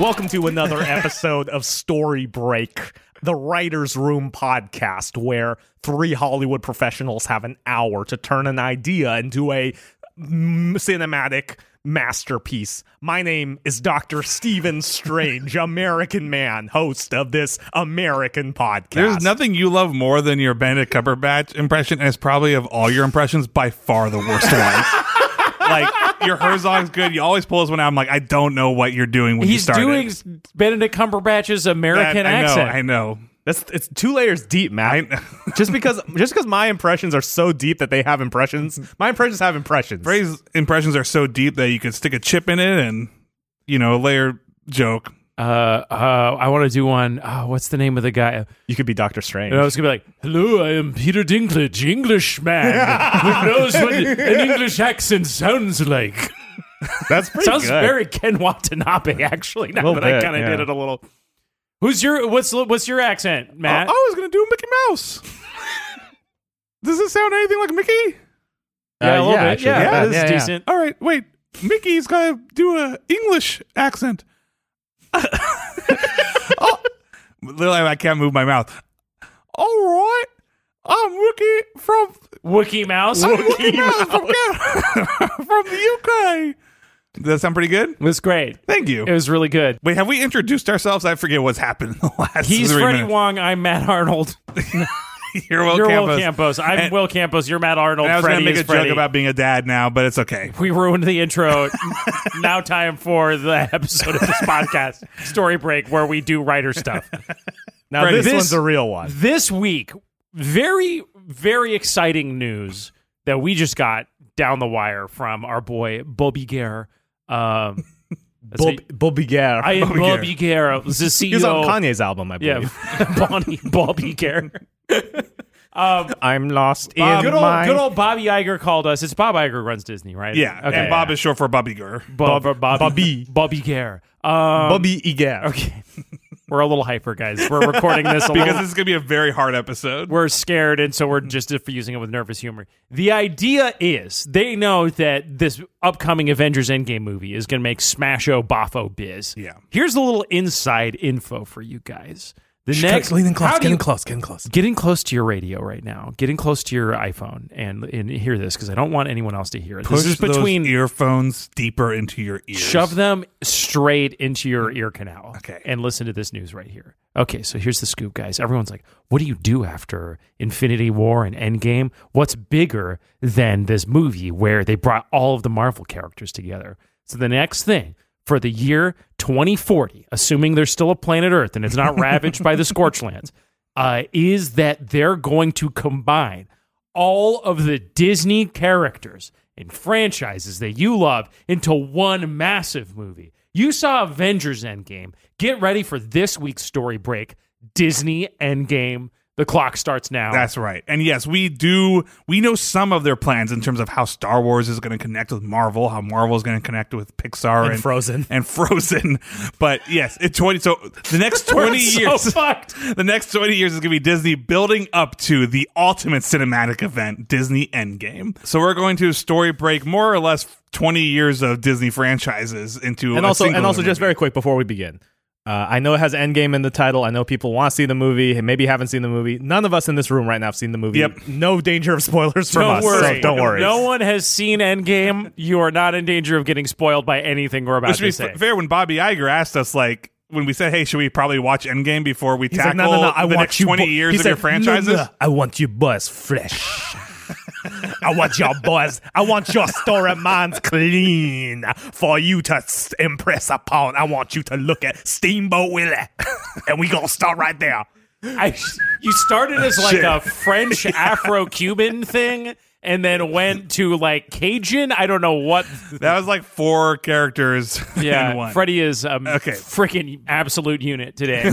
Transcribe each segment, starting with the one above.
Welcome to another episode of Story Break, the Writer's Room podcast, where three Hollywood professionals have an hour to turn an idea into a cinematic masterpiece. My name is Dr. Stephen Strange, American man, host of this American podcast. There's nothing you love more than your Benedict Cumberbatch impression, and it's probably of all your impressions by far the worst one. Like, your Herzog's good. You always pull this one out. I'm like, I don't know what you're doing when you started. He's doing Benedict Cumberbatch's American accent. I know. It's 2 layers deep, Matt. just because my impressions are so deep that they have impressions, my impressions have impressions. Frey's impressions are so deep that you could stick a chip in it and, a layer joke. I want to do one. What's the name of the guy? You could be Dr. Strange. I was gonna be like, "Hello, I am Peter Dinklage, Englishman, who knows what an English accent sounds like." That's pretty sounds good. very Ken Watanabe, actually. Now that I kind of did it a little. What's your accent, Matt? I was gonna do Mickey Mouse. Does it sound anything like Mickey? Yeah, a little bit. Actually. Yeah, that is decent. All right, wait. Mickey's gonna do a English accent. Literally, I can't move my mouth. All right, I'm Wookie from Wookie Mouse. Wookie Mouse from the UK. Does that sound pretty good? It was great. Thank you. It was really good. Wait, have we introduced ourselves? I forget what's happened in the last. He's 3 Freddie minutes. Wong. I'm Matt Arnold. You're Will You're Campos. Will Campos. I'm Will Campos. You're Matt Arnold. And I was going Freddie to make is a Freddie. joke about being a dad now, but it's okay. We ruined the intro. Now time for the episode of this podcast, Story Break, where we do writer stuff. Now Freddie, this one's a real one. This week, very, very exciting news that we just got down the wire from our boy Bobby Gare. Bobby Gare. I am Bobby Gare, the CEO. He was on Kanye's album, I believe. Yeah, Bobby Gare. I'm lost in Good my... old Bobby Iger called us. It's Bob Iger runs Disney, right? Yeah, Okay. and Bob is short for Bobby Gurr. Bobby. Bobby Gare. Bobby Iger. Okay. We're a little hyper, guys. We're recording this a Because little. this is going to be a very hard episode. We're scared, and so we're just diffusing it with nervous humor. The idea is they know that this upcoming Avengers Endgame movie is going to make Smash-O Boffo biz. Yeah. Here's a little inside info for you guys. Getting close. Getting close to your radio right now. Getting close to your iPhone and hear this, because I don't want anyone else to hear it. Push This is between those earphones deeper into your ears. Shove them straight into your ear canal. Okay. And listen to this news right here. Okay, so here's the scoop, guys. Everyone's like, what do you do after Infinity War and Endgame? What's bigger than this movie where they brought all of the Marvel characters together? So the next thing for the year 2040, assuming there's still a planet Earth and it's not ravaged by the Scorchlands, is that they're going to combine all of the Disney characters and franchises that you love into one massive movie. You saw Avengers Endgame. Get ready for this week's Story Break, Disney Endgame. The clock starts now. That's right. And yes, we know some of their plans in terms of how Star Wars is going to connect with Marvel, how Marvel is going to connect with Pixar And Frozen. And Frozen. But yes, so the next 20 years. So fucked. The next 20 years is going to be Disney building up to the ultimate cinematic event, Disney Endgame. So we're going to story break more or less 20 years of Disney franchises into And also, just movie. very quick before we begin. I know it has Endgame in the title. I know people want to see the movie, maybe haven't seen the movie. None of us in this room right now have seen the movie. Yep. No danger of spoilers from us. Worry. So don't worry. No one has seen Endgame. You are not in danger of getting spoiled by anything we're about Which to be say. fair, when Bobby Iger asked us, like, when we said, hey, should we probably watch Endgame before we He's tackle like, no, I the want next you 20 years of your franchises? No, I want you boys fresh. I want your boys. I want your story minds clean for you to impress upon. I want you to look at Steamboat Willie. And we going to start right there. You started as like a French Afro-Cuban thing and then went to like Cajun. I don't know what. That was like 4 characters in one. Freddie is a freaking absolute unit today.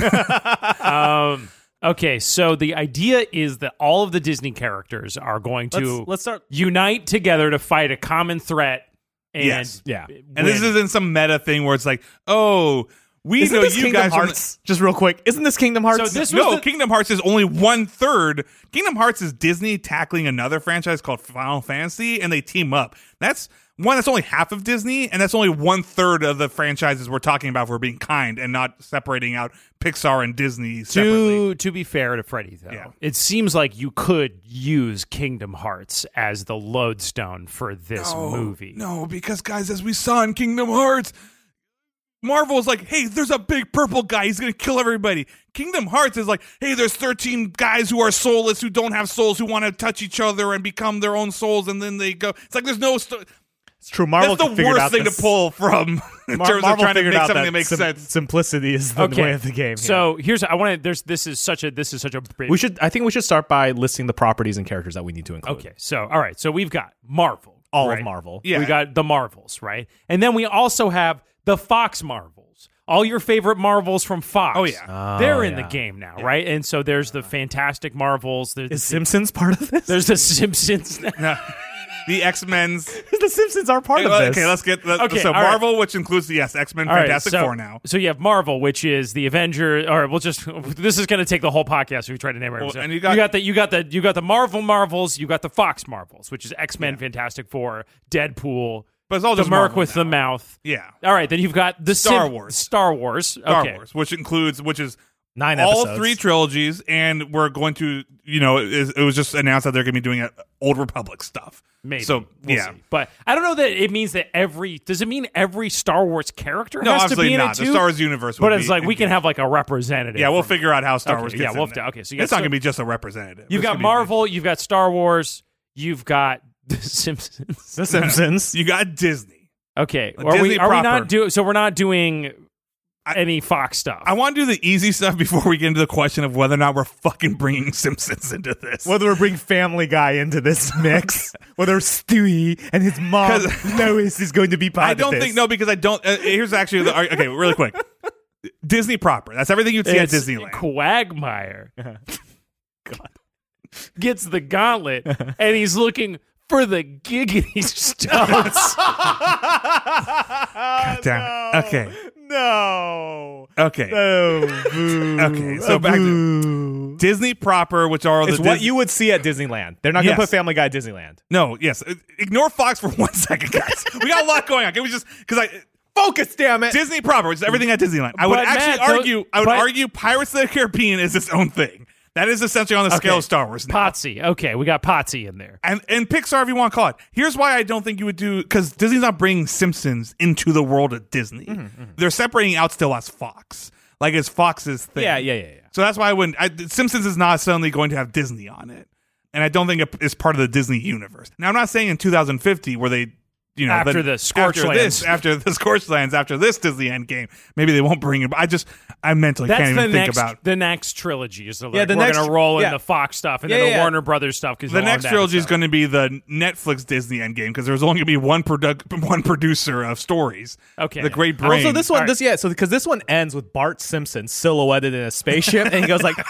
Okay, so the idea is that all of the Disney characters are going to Let's start. unite together to fight a common threat. And Yes. Yeah. And this isn't some meta thing where it's like, oh, we Isn't know this you Kingdom guys Hearts? Just real quick. Isn't this Kingdom Hearts? So this was No, the- Kingdom Hearts is only 1/3. Kingdom Hearts is Disney tackling another franchise called Final Fantasy, and they team up. That's one, that's only half of Disney, and that's only 1/3 of the franchises we're talking about if we're being kind and not separating out Pixar and Disney separately. To be fair to Freddie, though, Yeah. it seems like you could use Kingdom Hearts as the lodestone for this movie. No, because guys, as we saw in Kingdom Hearts, Marvel is like, hey, there's a big purple guy. He's going to kill everybody. Kingdom Hearts is like, hey, there's 13 guys who are soulless, who don't have souls, who want to touch each other and become their own souls, and then they go. It's like there's no. It's true. Marvel That's the figured worst out thing this. to pull from in terms Marvel of trying to figured make out something that makes sense. Simplicity is the way of the game. So here's I want to. This is such a big. I think we should start by listing the properties and characters that we need to include. Okay, so all right, so we've got Marvel, All right? of Marvel. Yeah. We got the Marvels, right? And then we also have the Fox Marvels. All your favorite Marvels from Fox. Oh, yeah. They're in the game now, right? And so there's the Fantastic Marvels. Is Simpsons part of this? There's the Simpsons. The X-Men's. The Simpsons are part of this. Okay, let's get. Okay, so all right. Marvel, which includes the X-Men, All right, Fantastic so, Four now. So you have Marvel, which is the Avenger. Or we'll just. This is going to take the whole podcast if we try to name it. Well, So and you got the Marvel Marvels. You got the Fox Marvels, which is X-Men, Fantastic Four, Deadpool. But it's all the just Merc Marvel with now. the mouth. Yeah. All right, then you've got the Star Wars. Star Wars. Star Okay. Wars, which is 9 all episodes. 3 trilogies, and we're going to, it was just announced that they're going to be doing Old Republic stuff. Maybe. So, We'll yeah. see. But I don't know that it means that does it mean every Star Wars character No, has to obviously be in not. it The too? Star Wars universe would But it's be- like we can have like a representative. Yeah, we'll from- figure out how Star Okay, Wars yeah, gets we'll in there. okay, so you got it's not Star- going to be just a representative. You've It's got gonna be Marvel, you've got Star Wars, you've got The Simpsons. The Simpsons. You got Disney. Okay, Disney are we proper. not doing? So we're not doing any Fox stuff. I want to do the easy stuff before we get into the question of whether or not we're fucking bringing Simpsons into this. Whether we bring Family Guy into this mix, whether Stewie and his mom Lois is going to be part I of don't this. think, no, because I don't. Here's actually, okay, really quick. Disney proper. That's everything you'd see It's at Disneyland. Quagmire gets the gauntlet, and he's looking for the giggity stunts. God damn it. Okay. No. Okay. Oh, boo. Okay, so back to Boo. Disney proper, which are the It's what you would see at Disneyland. They're not going to Yes. put Family Guy at Disneyland. No, yes. Ignore Fox for 1 second, guys. We got a lot going on. Can we just, because Focus, damn it. Disney proper, which is everything at Disneyland. I would But actually Matt, argue Pirates of the Caribbean is its own thing. That is essentially on the scale Okay. of Star Wars now. Potsy. Okay, we got Potsy in there. And Pixar, if you want to call it. Here's why I don't think you would do, because Disney's not bringing Simpsons into the world of Disney. They're separating out still as Fox. Like it's Fox's thing. Yeah. So that's why I wouldn't. Simpsons is not suddenly going to have Disney on it. And I don't think it's part of the Disney universe. Now, I'm not saying in 2050 where they, After the Scorchlands. after the Scorchlands, after this Disney Endgame, maybe they won't bring it. But I mentally That's can't the even next. think about. The next trilogy is the Yeah, the we're next- going to roll in yeah. the Fox stuff and Yeah, then the yeah. Warner Brothers stuff because The next trilogy is going to be the Netflix Disney Endgame because there's only going to be one producer of stories. Okay. The Great Brain. Also, this one, All right. because this one ends with Bart Simpson silhouetted in a spaceship, and he goes like,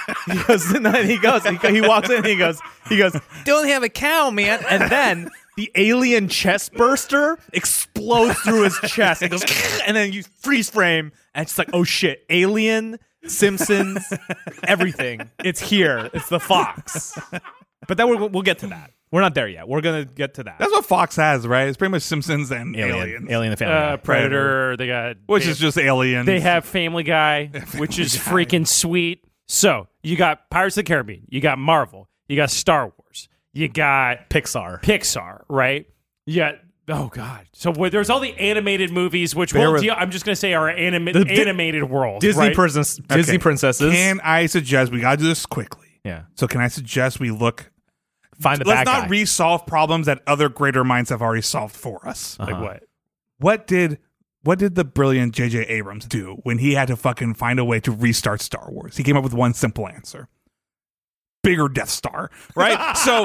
he walks in, and he goes, don't have a cow, man, and then the alien chest burster explodes through his chest, and goes, and then you freeze frame, and it's like, oh shit, Alien, Simpsons, everything, it's here, it's the Fox. But then we'll get to that. We're not there yet. We're gonna get to that. That's what Fox has, right? It's pretty much Simpsons and Aliens. Alien, the Family Guy. Predator. They got Which is just Aliens. They have Family Guy, which is freaking sweet. So you got Pirates of the Caribbean, you got Marvel, you got Star Wars, you got Pixar, right? You got oh god. So there's all the animated movies, which I'm just gonna say are animated world. Disney right? Disney princesses. Can I suggest we got to do this quickly? Yeah. So can I suggest we look? Find the Let's bad not guy. resolve problems that other greater minds have already solved for us. Like what? What did the brilliant J.J. Abrams do when he had to fucking find a way to restart Star Wars? He came up with one simple answer. Bigger Death Star, right? so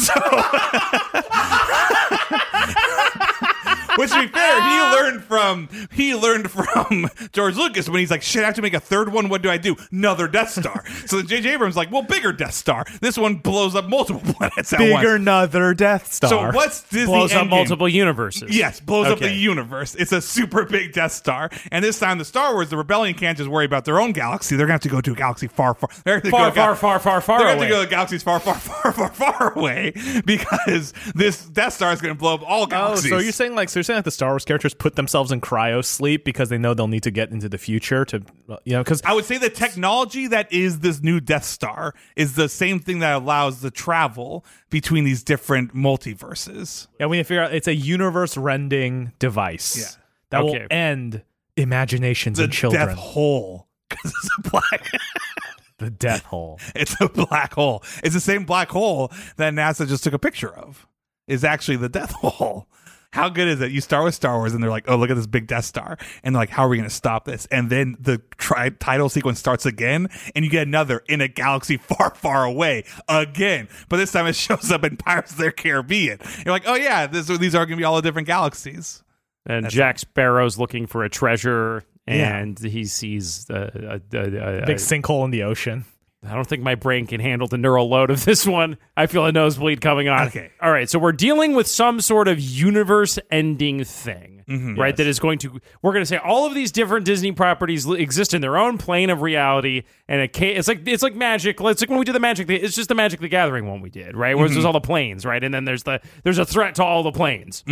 which to be fair, he learned from George Lucas when he's like, shit, I have to make a third one. What do I do? Another Death Star. So then J.J. Abrams is like, well, bigger Death Star. This one blows up multiple planets at once. Bigger another Death Star. So what's Disney Blows up Endgame? multiple universes. Yes, blows up the Okay. universe. It's a super big Death Star. And this time, the Star Wars, the Rebellion can't just worry about their own galaxy. They're going to have to go to a galaxy far, far. They're gonna Far go far They're going to away. go to galaxies far away because this Death Star is going to blow up all Oh, galaxies. so you're saying like you're saying that the Star Wars characters put themselves in cryo sleep because they know they'll need to get into the future to, because I would say the technology that is this new Death Star is the same thing that allows the travel between these different multiverses. we need to figure out it's a universe-rending device that will end imaginations The in children. death hole. Because it's a black... The death hole. It's a black hole. It's the same black hole that NASA just took a picture of. Is actually the death hole. How good is it? You start with Star Wars and they're like, oh, look at this big Death Star. And they're like, how are we going to stop this? And then the title sequence starts again and you get another in a galaxy far, far away again. But this time it shows up in Pirates of the Caribbean. You're like, oh yeah, these are going to be all the different galaxies. And Jack Sparrow's looking for a treasure and he sees a Big sinkhole in the ocean. I don't think my brain can handle the neural load of this one. I feel a nosebleed coming on. Okay. All right. So we're dealing with some sort of universe-ending thing, right? That is going to. We're going to say all of these different Disney properties exist in their own plane of reality, and it's like magic. It's like when we did the Magic. It's just the Magic the Gathering one we did, right? Where there's all the planes, right? And then there's a threat to all the planes.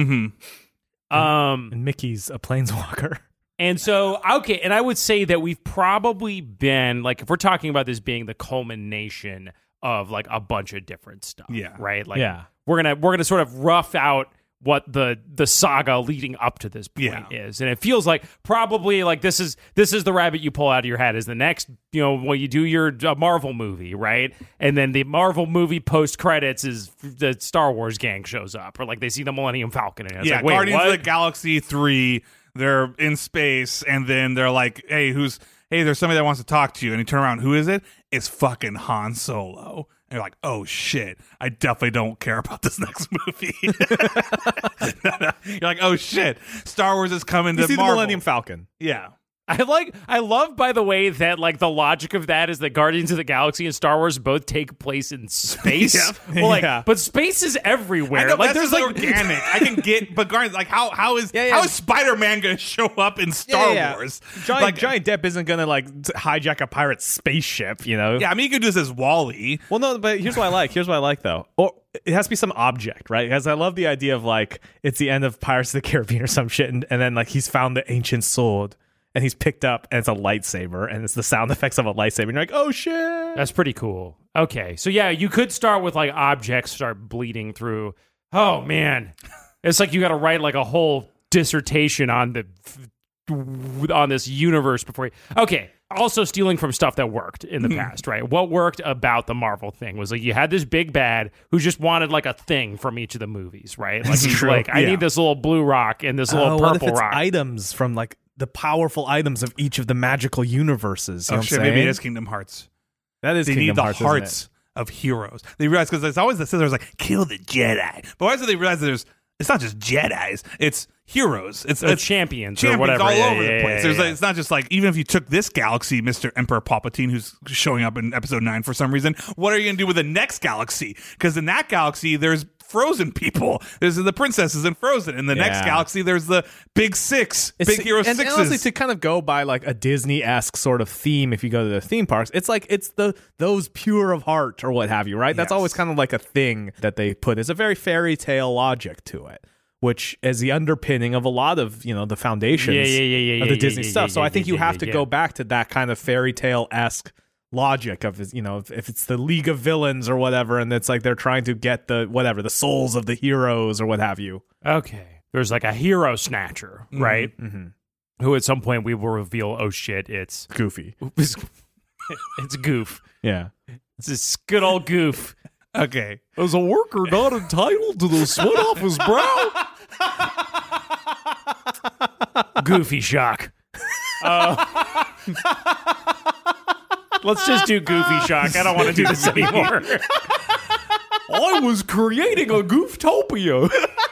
And Mickey's a planeswalker. And so, okay, and I would say that we've probably been, like, if we're talking about this being the culmination of, like, a bunch of different stuff, right? Like, we're gonna sort of rough out what the saga leading up to this point is. And it feels like probably, like, this is the rabbit you pull out of your hat is the next, when you do your Marvel movie, right? And then the Marvel movie post-credits is the Star Wars gang shows up, or, like, they see the Millennium Falcon. And it's like, wait, Guardians what? of the Galaxy 3... They're in space, and then they're like, hey, there's somebody that wants to talk to you. And you turn around, who is it? It's fucking Han Solo. And you're like, oh, shit. I definitely don't care about this next movie. You're like, oh, shit. Star Wars is coming to You see Marvel. the Millennium Falcon. Yeah. I love, by the way, that, like, the logic of that is that Guardians of the Galaxy and Star Wars both take place in space. But space is everywhere. I know, like, that's there's just organic. I can get, but Guardians, like, how is Spider-Man going to show up in Star Wars? Johnny Depp isn't going to, like, hijack a pirate spaceship, Yeah, I mean, you could do this as Wall-E. Well, no, but here's what I like, though. Or it has to be some object, right? Because I love the idea of, like, it's the end of Pirates of the Caribbean or some shit, and then, like, he's found the ancient sword. And he's picked up, and it's a lightsaber, and it's the sound effects of a lightsaber. And you're like, oh, shit. That's pretty cool. Okay. So, yeah, you could start with, like, objects start bleeding through. Oh, man. It's like you got to write, like, a whole dissertation on this universe before you... Okay. Also stealing from stuff that worked in the past, right? What worked about the Marvel thing was, like, you had this big bad who just wanted, like, a thing from each of the movies, right? Like, he's like, I need this little blue rock and this little purple rock. Items from, like, the powerful items of each of the magical universes. You know what I'm saying? Maybe it is Kingdom Hearts. That is they Kingdom need Hearts, the hearts of heroes. They realize, because it's always the scissors like, kill the Jedi. But why do they realize that it's not just Jedis, it's heroes. It's champions or whatever. all over the place. Like, it's not just like, even if you took this galaxy, Mr. Emperor Palpatine, who's showing up in episode 9 for some reason, what are you going to do with the next galaxy? Because in that galaxy, there's Frozen people. There's the princesses in Frozen. In the next galaxy, there's the big six, big hero sixes. And honestly, to kind of go by like a Disney-esque sort of theme, if you go to the theme parks, it's like it's those pure of heart or what have you, right? That's always kind of like a thing that they put. It's a very fairy tale logic to it, which is the underpinning of a lot of, the foundations of the Disney stuff. So I think you have to go back to that kind of fairy tale-esque logic of, if it's the League of Villains or whatever, and it's like they're trying to get the souls of the heroes or what have you. Okay. There's like a hero snatcher, right? Mm-hmm. Who at some point we will reveal, oh shit, it's Goofy. It's Goof. Yeah. It's this good old Goof. Okay. As a worker not entitled to the sweat off his brow. Goofy shock. Let's just do Goofy shock. I don't want to do this anymore. I was creating a Gooftopia.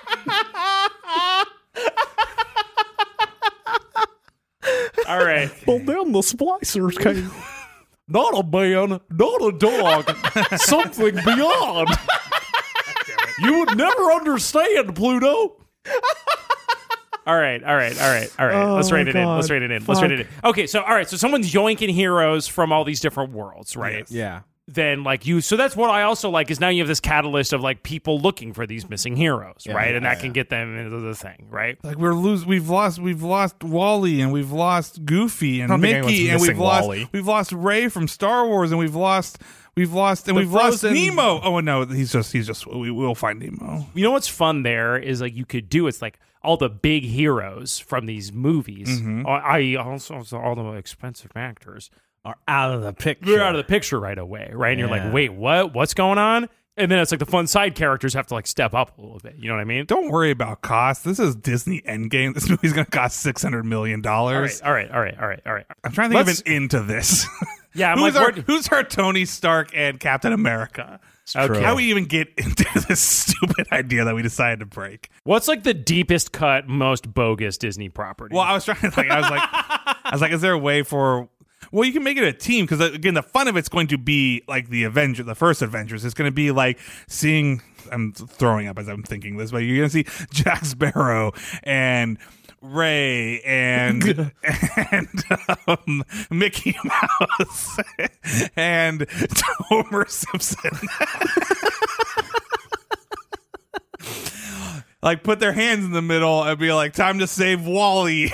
All right. Well, then the splicers came. Not a man, not a dog, something beyond. You would never understand, Pluto. All right. Let's rate it in. Okay, so all right, so someone's yoinking heroes from all these different worlds, right? Yes. Yeah. then like you, so that's what I also like is now you have this catalyst of like people looking for these missing heroes, right? And that can get them into the thing, right? Like we've lost Wally, and we've lost Goofy and I don't think Mickey, anyone's and missing we've Wally. lost Rey from Star Wars, and we've lost Frozen- Nemo. Oh no, we'll find Nemo. You know what's fun there is like you could do it's like all the big heroes from these movies, i.e. also all the expensive actors Are out of the picture. they're out of the picture right away, right? And you're like, wait, what's going on? And then it's like the fun side characters have to like step up a little bit. You know what I mean? Don't worry about cost. This is Disney Endgame. This movie's going to cost $600 million. All right. I'm trying to think of an into this. Yeah, I'm who's our Tony Stark and Captain America? Okay. How do we even get into this stupid idea that we decided to break? What's like the deepest cut, most bogus Disney property? Well, I was trying to think. I was like, is there a way for? Well, you can make it a team because again, the fun of it's going to be like the first Avengers. It's going to be like seeing. I'm throwing up as I'm thinking this, but you're going to see Jack Sparrow and Ray and Mickey Mouse and Homer Simpson. Like put their hands in the middle and be like, time to save Wally.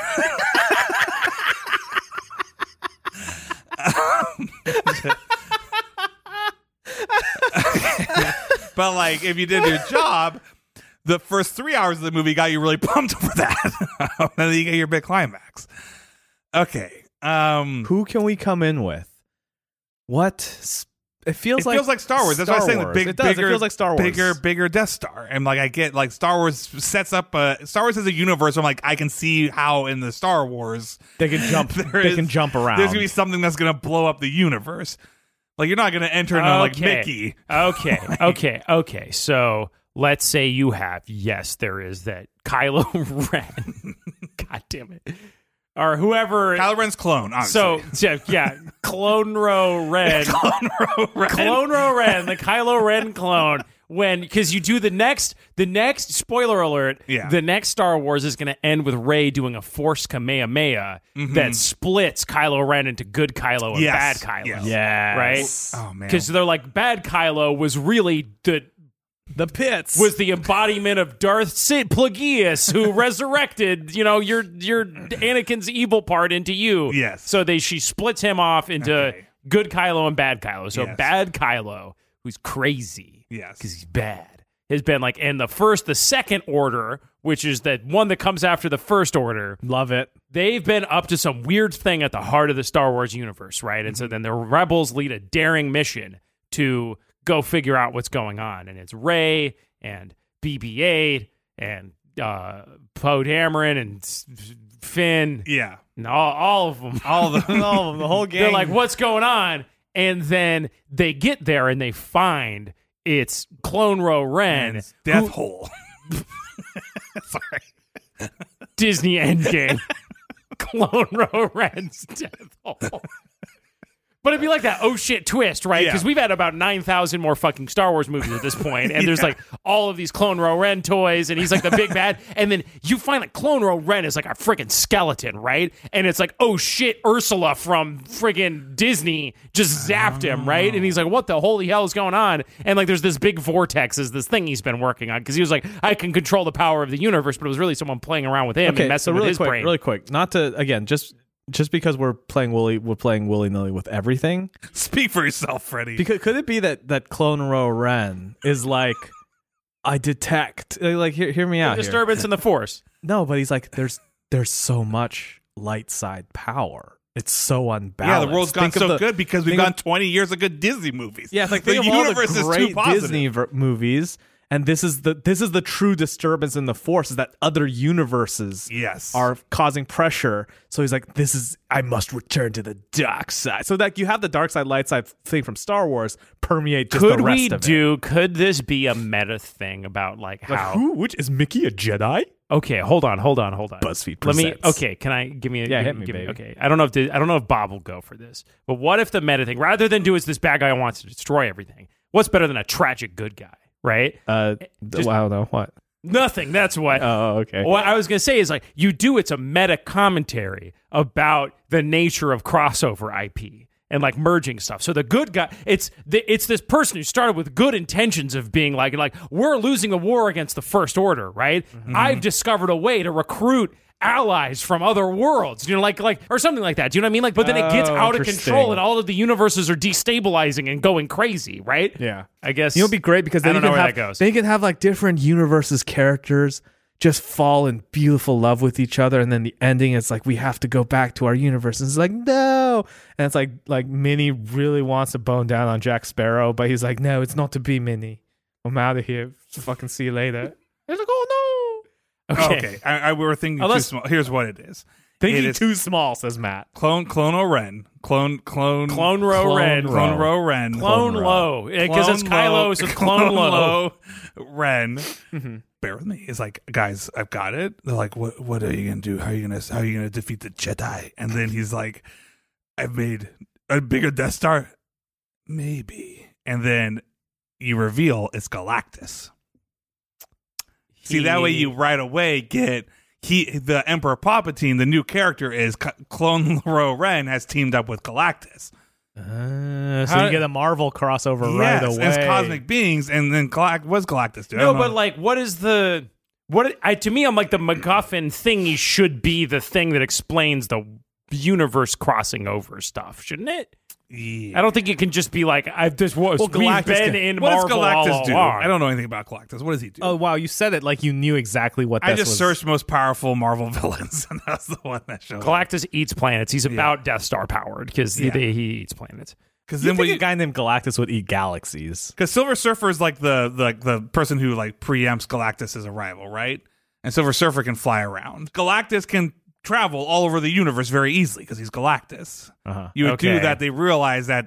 But like if you did your job, the first 3 hours of the movie got you really pumped for that. And then you get your big climax. Okay. Who can we come in with? What? It feels like Star Wars. That's why I was saying the Wars. big, It does. bigger, It feels like Star Wars. bigger Death Star. And like I get like Star Wars sets up Star Wars as a universe. I'm like I can see how in the Star Wars They can jump. They can jump around. there's gonna be something that's gonna blow up the universe. Like you're not gonna enter into like Mickey. Okay. So let's say you have, yes, there is that Kylo Ren. God damn it. Or whoever. Kylo Ren's clone. Honestly. So, yeah, Clone Ro Ren. Clone Ro Ren, the Kylo Ren clone. Because you do the next, spoiler alert, the next Star Wars is going to end with Rey doing a Force Kamehameha that splits Kylo Ren into good Kylo and bad Kylo. Yes. Yes. Right? Oh man. Because they're like, bad Kylo was really the pits. was the embodiment of Darth Plagueis, who resurrected, your Anakin's evil part into you. Yes. So she splits him off into good Kylo and bad Kylo. So Yes. bad Kylo, who's crazy, Yes. because he's bad, has been like in the second order, which is that one that comes after the first order. Love it. They've been up to some weird thing at the heart of the Star Wars universe, right? And so then the rebels lead a daring mission to go figure out what's going on. And it's Rey and BB-8 and Poe Dameron and Finn. Yeah. And all of them. All of them. The whole gang. They're like, what's going on? And then they get there and they find it's Clone Ro Ren. Death Hole. Sorry. Disney Endgame. Clone Ro Ren's Death Hole. But it'd be like that oh shit twist, right? Because we've had about 9,000 more fucking Star Wars movies at this point, and there's like all of these Clone Ro Ren toys, and he's like the big bad, and then you find that Clone Ro Ren is like a freaking skeleton, right? And it's like, oh shit, Ursula from friggin' Disney just zapped him, right? And he's like, what the holy hell is going on? And like there's this big vortex, is this thing he's been working on, because he was like, I can control the power of the universe, but it was really someone playing around with him and messing with his brain. Really quick. Not to again just because we're playing willy-nilly with everything. Speak for yourself, Freddie. Because could it be that Clone Ro Ren is like, I detect, like hear me out here. Disturbance in the Force. No, but he's like, there's so much light side power. It's so unbalanced. Yeah, the world's gone so good because we've think gone 20 years of good Disney movies. Yeah, it's like the think of all universe the is great too positive. Disney movies. And this is the true disturbance in the Force, is that other universes are causing pressure. So he's like, I must return to the dark side. So that you have the dark side, light side thing from Star Wars permeate just the rest of it. Could this be a meta thing about like how? Which is Mickey a Jedi? Okay, hold on. BuzzFeed presents. Can I give me? Yeah, hit me, give baby. Okay, I don't know if Bob will go for this, but what if the meta thing, rather than do it's this bad guy who wants to destroy everything, what's better than a tragic good guy? Right? I don't know. What? Nothing. That's what. Oh, okay. What I was going to say is like it's a meta commentary about the nature of crossover IP. and like merging stuff. So the good guy, it's this person who started with good intentions of being like we're losing a war against the First Order, right? I've discovered a way to recruit allies from other worlds, like or something like that. Do you know what I mean? Like, but then it gets out of control, and all of the universes are destabilizing and going crazy, right? Yeah, I guess it'll be great because then I don't know where that goes. They can have like different universes characters just fall in beautiful love with each other, and then the ending is like we have to go back to our universe, and it's like no, and it's like Minnie really wants to bone down on Jack Sparrow, but he's like, no, it's not to be, Minnie. I'm out of here. Fucking see you later. It's like, oh no. Okay. We were thinking too small. Here's what it is. Thinking too small, says Matt. Clone Ren. Clone Ro Ren. Clone Ro Ren. Clone Lo. Because it's Kylo, so it's Clone Lo. Ren. Bear with me. It's like, guys, I've got it. They're like, what are you gonna do? How are you gonna defeat the Jedi? And then he's like, I've made a bigger Death Star. Maybe. And then you reveal it's Galactus. See, that way you right away get the Emperor Palpatine, the new character is Clone Ro Ren has teamed up with Galactus. So you get a Marvel crossover right away. It's cosmic beings, and then what's Galactus do? No, but like, what is the to me? I'm like the MacGuffin thingy should be the thing that explains the universe crossing over stuff, shouldn't it? Yeah. I don't think it can just be like we've been in what Marvel does Galactus all do? along. I don't know anything about Galactus. What does he do? Oh wow, you said it like you knew exactly what. I just searched most powerful Marvel villains, and that's the one that showed. Galactus eats planets. He's about Death Star powered because he eats planets. Because then a guy named Galactus would eat galaxies. Because Silver Surfer is like the person who like preempts Galactus' arrival, right? And Silver Surfer can fly around. Galactus can travel all over the universe very easily because he's Galactus. You would do that. They realize that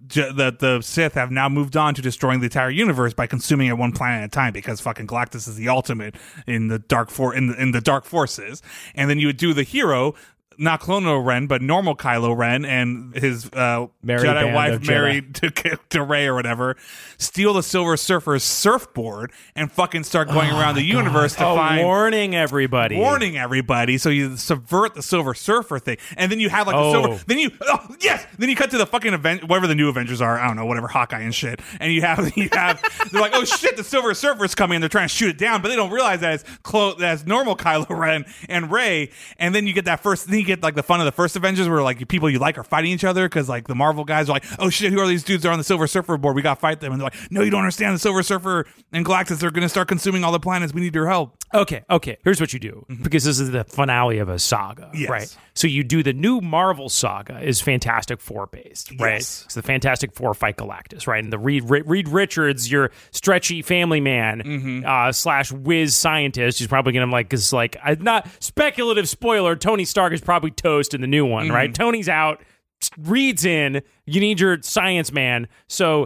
the Sith have now moved on to destroying the entire universe by consuming it one planet at a time because fucking Galactus is the ultimate in the in the dark forces. And then you would do the hero, not Clone Ren, but normal Kylo Ren and his Jedi wife married to Rey or whatever, steal the Silver Surfer's surfboard and fucking start going around the universe to find... Warning everybody. So you subvert the Silver Surfer thing. And then you have like the Silver... Then you cut to the fucking whatever the new Avengers are. I don't know, whatever, Hawkeye and shit. And you have they're like, oh shit, the Silver Surfer's coming and they're trying to shoot it down, but they don't realize that it's normal Kylo Ren and Rey. And then you get that first... Then you get like the fun of the first Avengers where like people you like are fighting each other because like the Marvel guys are like, oh shit, who are these dudes that are on the Silver Surfer board? We gotta fight them. And they're like, no, you don't understand. The Silver Surfer and Galactus, they're gonna start consuming all the planets. We need your help. Okay. Here's what you do, because this is the finale of a saga, right? So you do the new Marvel saga is Fantastic Four based, right? Yes. So the Fantastic Four fight Galactus, right? And the Reed Richards, your stretchy family man / whiz scientist, who's probably gonna not speculative spoiler. Tony Stark is probably toast in the new one, right? Tony's out. Reed's in. You need your science man. So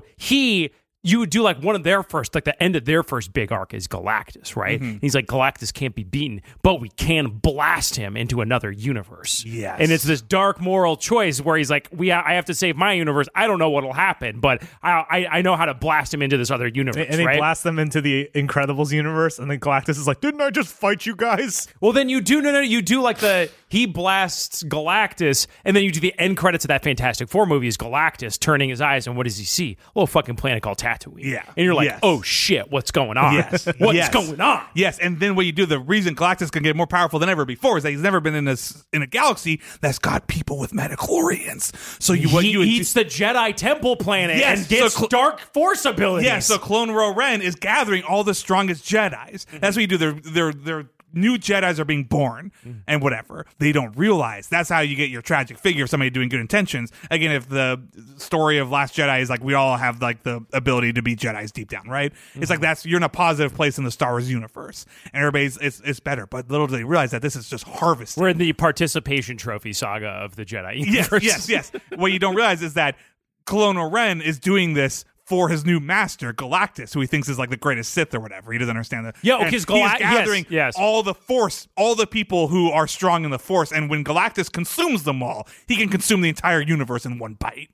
you would do like one of their first, like the end of their first big arc is Galactus, right? He's like, Galactus can't be beaten, but we can blast him into another universe. Yes. And it's this dark moral choice where he's like, I have to save my universe. I don't know what'll happen, but I know how to blast him into this other universe, and right? he blasts them into the Incredibles universe, and then Galactus is like, didn't I just fight you guys? Well, then you do, you do like he blasts Galactus, and then you do the end credits of that Fantastic Four movie is Galactus turning his eyes, and what does he see? A little fucking planet called Tatooine. Yeah. And you're like, oh shit, what's going on? Yes. What's going on? Yes, and then what you do, the reason Galactus can get more powerful than ever before is that he's never been in a galaxy that's got people with metachlorians. So he eats the Jedi Temple planet and gets dark force abilities. Yeah, so Clone Ro Ren is gathering all the strongest Jedis. That's what you do. They're new Jedis are being born and whatever. They don't realize. That's how you get your tragic figure of somebody doing good intentions. Again, if the story of Last Jedi is like we all have like the ability to be Jedis deep down, right? It's like you're in a positive place in the Star Wars universe. And everybody's it's better. But little do they realize that this is just harvesting. We're in the participation trophy saga of the Jedi universe. Yes. What you don't realize is that Clone Ren is doing this for his new master, Galactus, who he thinks is like the greatest Sith or whatever. He doesn't understand that. Yeah, because he's gathering all the Force, all the people who are strong in the Force, and when Galactus consumes them all, he can consume the entire universe in one bite.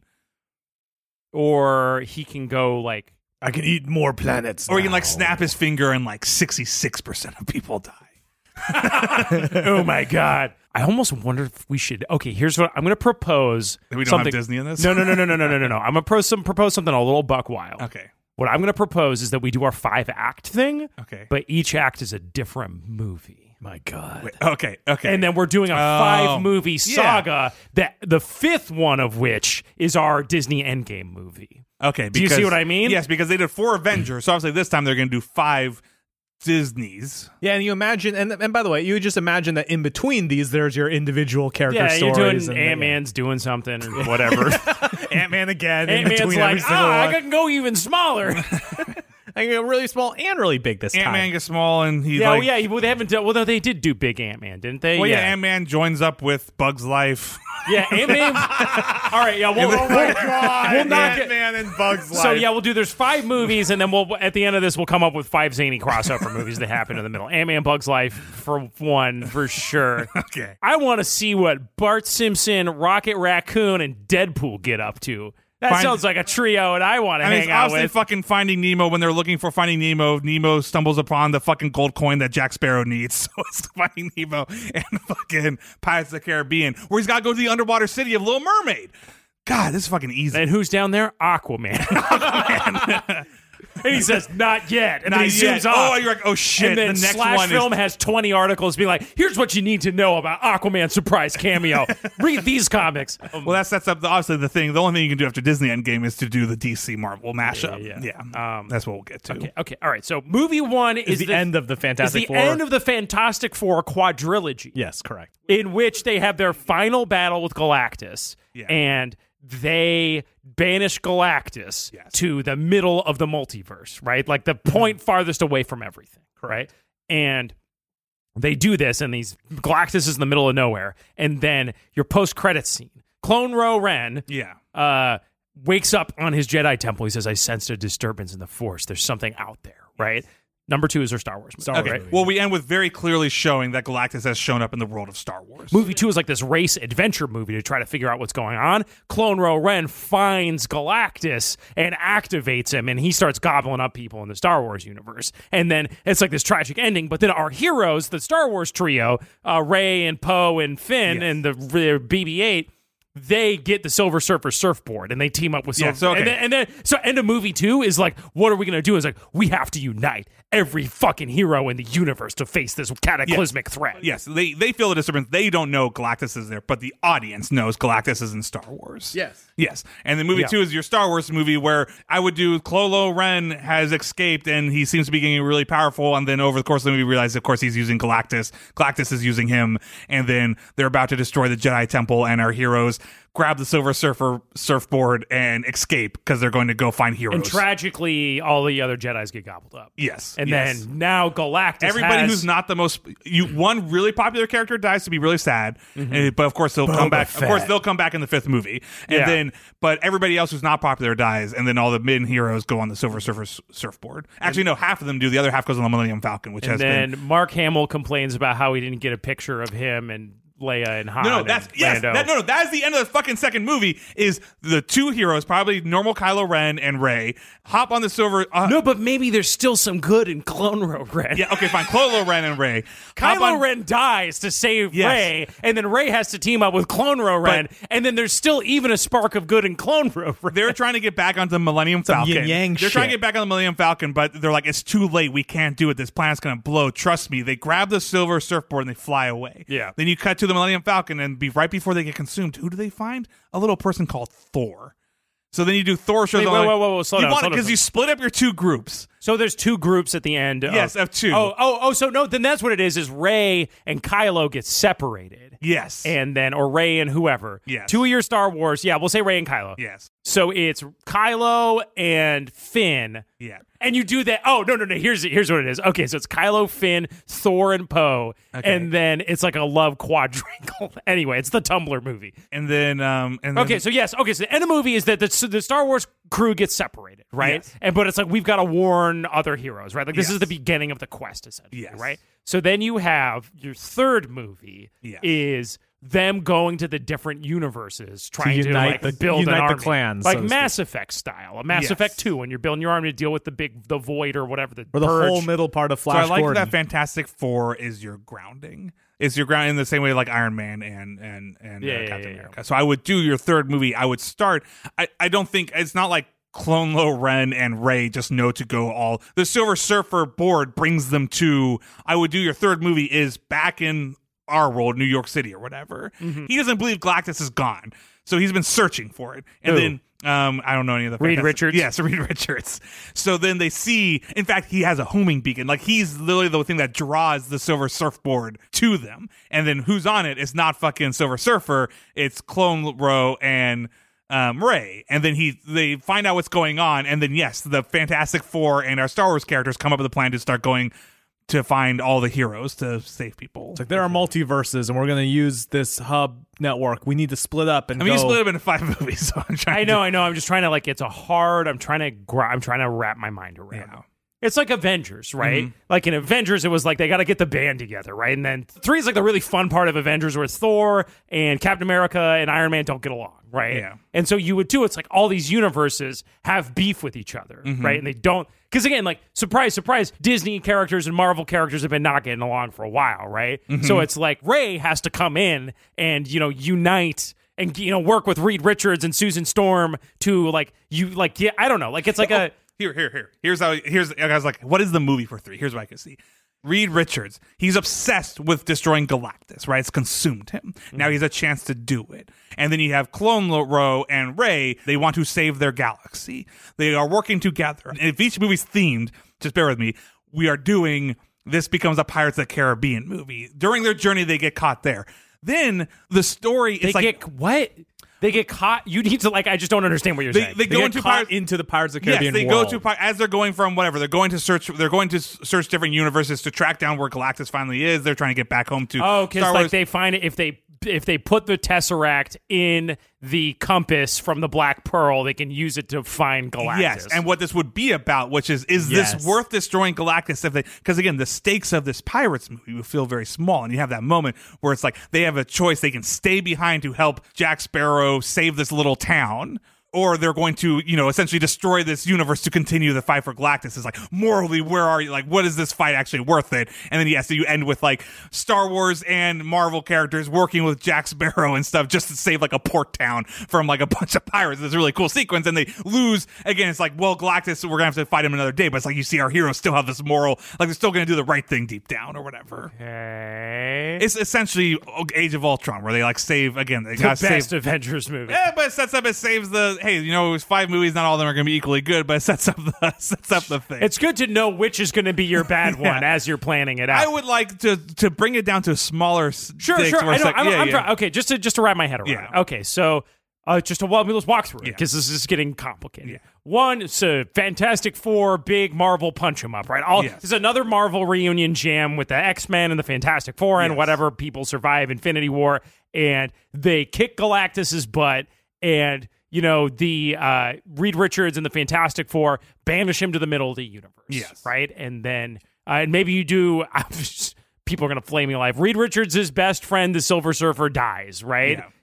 Or he can go like, I can eat more planets. Or he can like snap his finger and like 66% of people die. Oh my god. I almost wonder if we should. Okay, here's what I'm going to propose. We don't something, have Disney in this? No. I'm going to propose something a little buck wild. Okay. What I'm going to propose is that we do our 5-act thing. Okay. But each act is a different movie. My God. Wait, okay. And then we're doing a 5-movie saga, that the 5th one of which is our Disney Endgame movie. Okay. Do you see what I mean? Yes, because they did 4 Avengers, so obviously this time they're going to do 5 Disneys. Yeah, and you imagine, and by the way, you would just imagine that in between these, there's your individual character Yeah, you're stories. doing Ant-Man's doing something or whatever. Ant-Man again. Ant-Man's like, I can go even smaller. I can go really small and really big this time. Ant-Man gets small and he Well, they haven't done. Well, no, they did do Big Ant-Man, didn't they? Well, yeah, Ant-Man joins up with Bug's Life. Yeah, Ant-Man. All right, yeah, we'll knock it. Ant-Man and Bugs Life. So yeah, we'll do. There's 5 movies, and then we'll at the end of this, we'll come up with 5 zany crossover movies that happen in the middle. Ant-Man, Bugs Life for one, for sure. Okay. I want to see what Bart Simpson, Rocket Raccoon, and Deadpool get up to. That sounds like a trio, and I want to hang it's out obviously with. fucking Finding Nemo. When they're looking for Finding Nemo, Nemo stumbles upon the fucking gold coin that Jack Sparrow needs. So it's Finding Nemo and fucking Pirates of the Caribbean, where he's got to go to the underwater city of Little Mermaid. God, this is fucking easy. And who's down there? Aquaman. And he says, not yet. And then he zooms off. Oh, you're like, oh shit. And then the next Slash one Film is... has 20 articles being like, here's what you need to know about Aquaman's surprise cameo. Read these comics. Well, that sets up, obviously, the thing. The only thing you can do after Disney Endgame is to do the DC Marvel mashup. Yeah. That's what we'll get to. Okay. All right. So movie 1 is the end of the Fantastic Four. end of the Fantastic Four quadrilogy. Yes, correct. In which they have their final battle with Galactus. Yeah. And they banish Galactus to the middle of the multiverse, right? Like the point farthest away from everything, right? And they do this, and Galactus is in the middle of nowhere. And then your post-credits scene, Clone Ro Ren wakes up on his Jedi temple. He says, I sensed a disturbance in the Force. There's something out there, right? Number 2 is their Star Wars movie. Okay. Well, we end with very clearly showing that Galactus has shown up in the world of Star Wars. Movie 2 is like this race adventure movie to try to figure out what's going on. Clone Ro Ren finds Galactus and activates him, and he starts gobbling up people in the Star Wars universe. And then it's like this tragic ending, but then our heroes, the Star Wars trio, Rey and Poe and Finn and the BB-8, they get the Silver Surfer surfboard and they team up with Silver. So end of movie 2 is like, what are we going to do? Is like, we have to unite every fucking hero in the universe to face this cataclysmic threat. Yes, they feel the disturbance. They don't know Galactus is there, but the audience knows Galactus is in Star Wars. Yes. And then movie 2 is your Star Wars movie where I would do Kylo Ren has escaped and he seems to be getting really powerful, and then over the course of the movie realize, of course, he's using Galactus. Galactus is using him, and then they're about to destroy the Jedi Temple, and our heroes grab the Silver Surfer surfboard and escape because they're going to go find heroes. And tragically, all the other Jedis get gobbled up. Yes. And then now Galactus everybody who's not the most... one really popular character dies to be really sad, but of course they'll come back. Fett. Of course they'll come back in the 5th movie. And then, but everybody else who's not popular dies, and then all the main heroes go on the Silver Surfer surfboard. Actually, no, half of them do. The other half goes on the Millennium Falcon, which has been... And then Mark Hamill complains about how he didn't get a picture of him and Leia and Han. That is the end of the fucking second movie. Is the 2 heroes, probably normal Kylo Ren and Rey, hop on the Silver. No, but maybe there's still some good in Clone Ro Ren. Yeah, okay, fine. Kylo Ren and Rey. Kylo Ren dies to save Rey, and then Rey has to team up with Clone Ro Ren, and then there's still even a spark of good in Clone Ro Ren. They're trying to get back onto the Millennium Falcon. yin-yang They're trying to get back on the Millennium Falcon, but they're like, it's too late. We can't do it. This planet's going to blow. Trust me. They grab the Silver Surfboard and they fly away. Yeah. Then you cut to the Millennium Falcon, and right before they get consumed, who do they find? A little person called Thor. So then you do Thor shows. Whoa, slow down. Because you split up your 2 groups. So there's 2 groups at the end. Of 2. So no, then that's what it is Rey and Kylo get separated. Yes. And then, or Rey and whoever. Yes. 2 of your Star Wars. Yeah, we'll say Rey and Kylo. Yes. So it's Kylo and Finn. Yeah. And you do that. Oh, no. Here's what it is. Okay, so it's Kylo, Finn, Thor, and Poe. Okay. And then it's like a love quadrangle. Anyway, it's the Tumblr movie. And then... Okay, so yes. Okay, so the end of the movie is that the Star Wars crew gets separated, right? Yes. But it's like we've got to warn other heroes, right? Like this is the beginning of the quest, essentially, right? So then you have your third movie is them going to the different universes, trying to unite build an army. the clans, like so to Mass Effect style, a Mass Effect 2, when you're building your army to deal with the Void or whatever, the whole Purge. middle part of So Flash I like Gordon. that Fantastic Four is your grounding. Is your ground in the same way like Iron Man and Captain America. So I would do your third movie. I would start. I don't think it's not like Clone Lo Ren and Rey just know to go all. The Silver Surfer board brings them to. I would do your third movie is back in our world, New York City or whatever. He doesn't believe Galactus is gone, so he's been searching for it, and then. I don't know any of the Reed Richards. Yes, Reed Richards. So then they see, in fact, he has a homing beacon. Like he's literally the thing that draws the Silver Surfboard to them. And then who's on it? It's not fucking Silver Surfer. It's Clone Ro and Rey. And then they find out what's going on. And then yes, the Fantastic Four and our Star Wars characters come up with a plan to start going to find all the heroes to save people. It's like there are multiverses, and we're going to use this hub network. We need to split up and you split up into 5 movies. So I know. I'm just trying to it's a hard. I'm trying to wrap my mind around. Yeah. It's like Avengers, right? Like in Avengers, it was like they got to get the band together, right? And then 3 is like the really fun part of Avengers, where Thor and Captain America and Iron Man don't get along, right? Yeah. And so you would too. It's like all these universes have beef with each other, right? And they don't, because again, like surprise, surprise, Disney characters and Marvel characters have been not getting along for a while, right? So it's like Rey has to come in and unite and work with Reed Richards and Susan Storm to I don't know, like it's like a. Here's I was like, what is the movie for 3? Here's what I can see. Reed Richards, he's obsessed with destroying Galactus, right? It's consumed him. Now he has a chance to do it. And then you have Clone Ro and Rey. They want to save their galaxy. They are working together. And if each movie's themed, just bear with me, we are doing, this becomes a Pirates of the Caribbean movie. During their journey, they get caught there. Then the story is what? They get caught. You need to I just don't understand what you're saying. They go into the Pirates of the Caribbean. Yes, they world. go to as they're going from whatever. They're going to search different universes to track down where Galactus finally is. They're trying to get back home to. Oh, because they find it if they put the Tesseract in the compass from the Black Pearl, they can use it to find Galactus. Yes, and what this would be about, which is this worth destroying Galactus? Because again, the stakes of this Pirates movie will feel very small, and you have that moment where it's like they have a choice: they can stay behind to help Jack Sparrow save this little town, or they're going to, essentially destroy this universe to continue the fight for Galactus. It's like, morally, where are you? Like, what is this fight actually worth it? And then, so you end with, Star Wars and Marvel characters working with Jack Sparrow and stuff just to save, a port town from, a bunch of pirates. It's a really cool sequence, and they lose. Again, it's like, well, Galactus, we're going to have to fight him another day, but it's like, you see our heroes still have this moral, they're still going to do the right thing deep down or whatever. Okay. It's essentially Age of Ultron, where they, save, again, they the got best Avengers movie. Yeah, but it saves the, hey, it was 5 movies, not all of them are going to be equally good, but it sets up the thing. It's good to know which is going to be your bad one as you're planning it out. I would like to bring it down to smaller Sure. I know. Okay, just to wrap my head around it. Yeah. Okay, so let's walk through it, because this is getting complicated. Yeah. One, it's a Fantastic Four, big Marvel punch 'em up, right? This is another Marvel reunion jam with the X-Men and the Fantastic Four and whatever people survive Infinity War, and they kick Galactus's butt, and the Reed Richards and the Fantastic Four banish him to the middle of the universe. Yes. Right? And then and maybe you do people are going to flame me alive. Reed Richards' best friend, the Silver Surfer, dies, right? Yeah.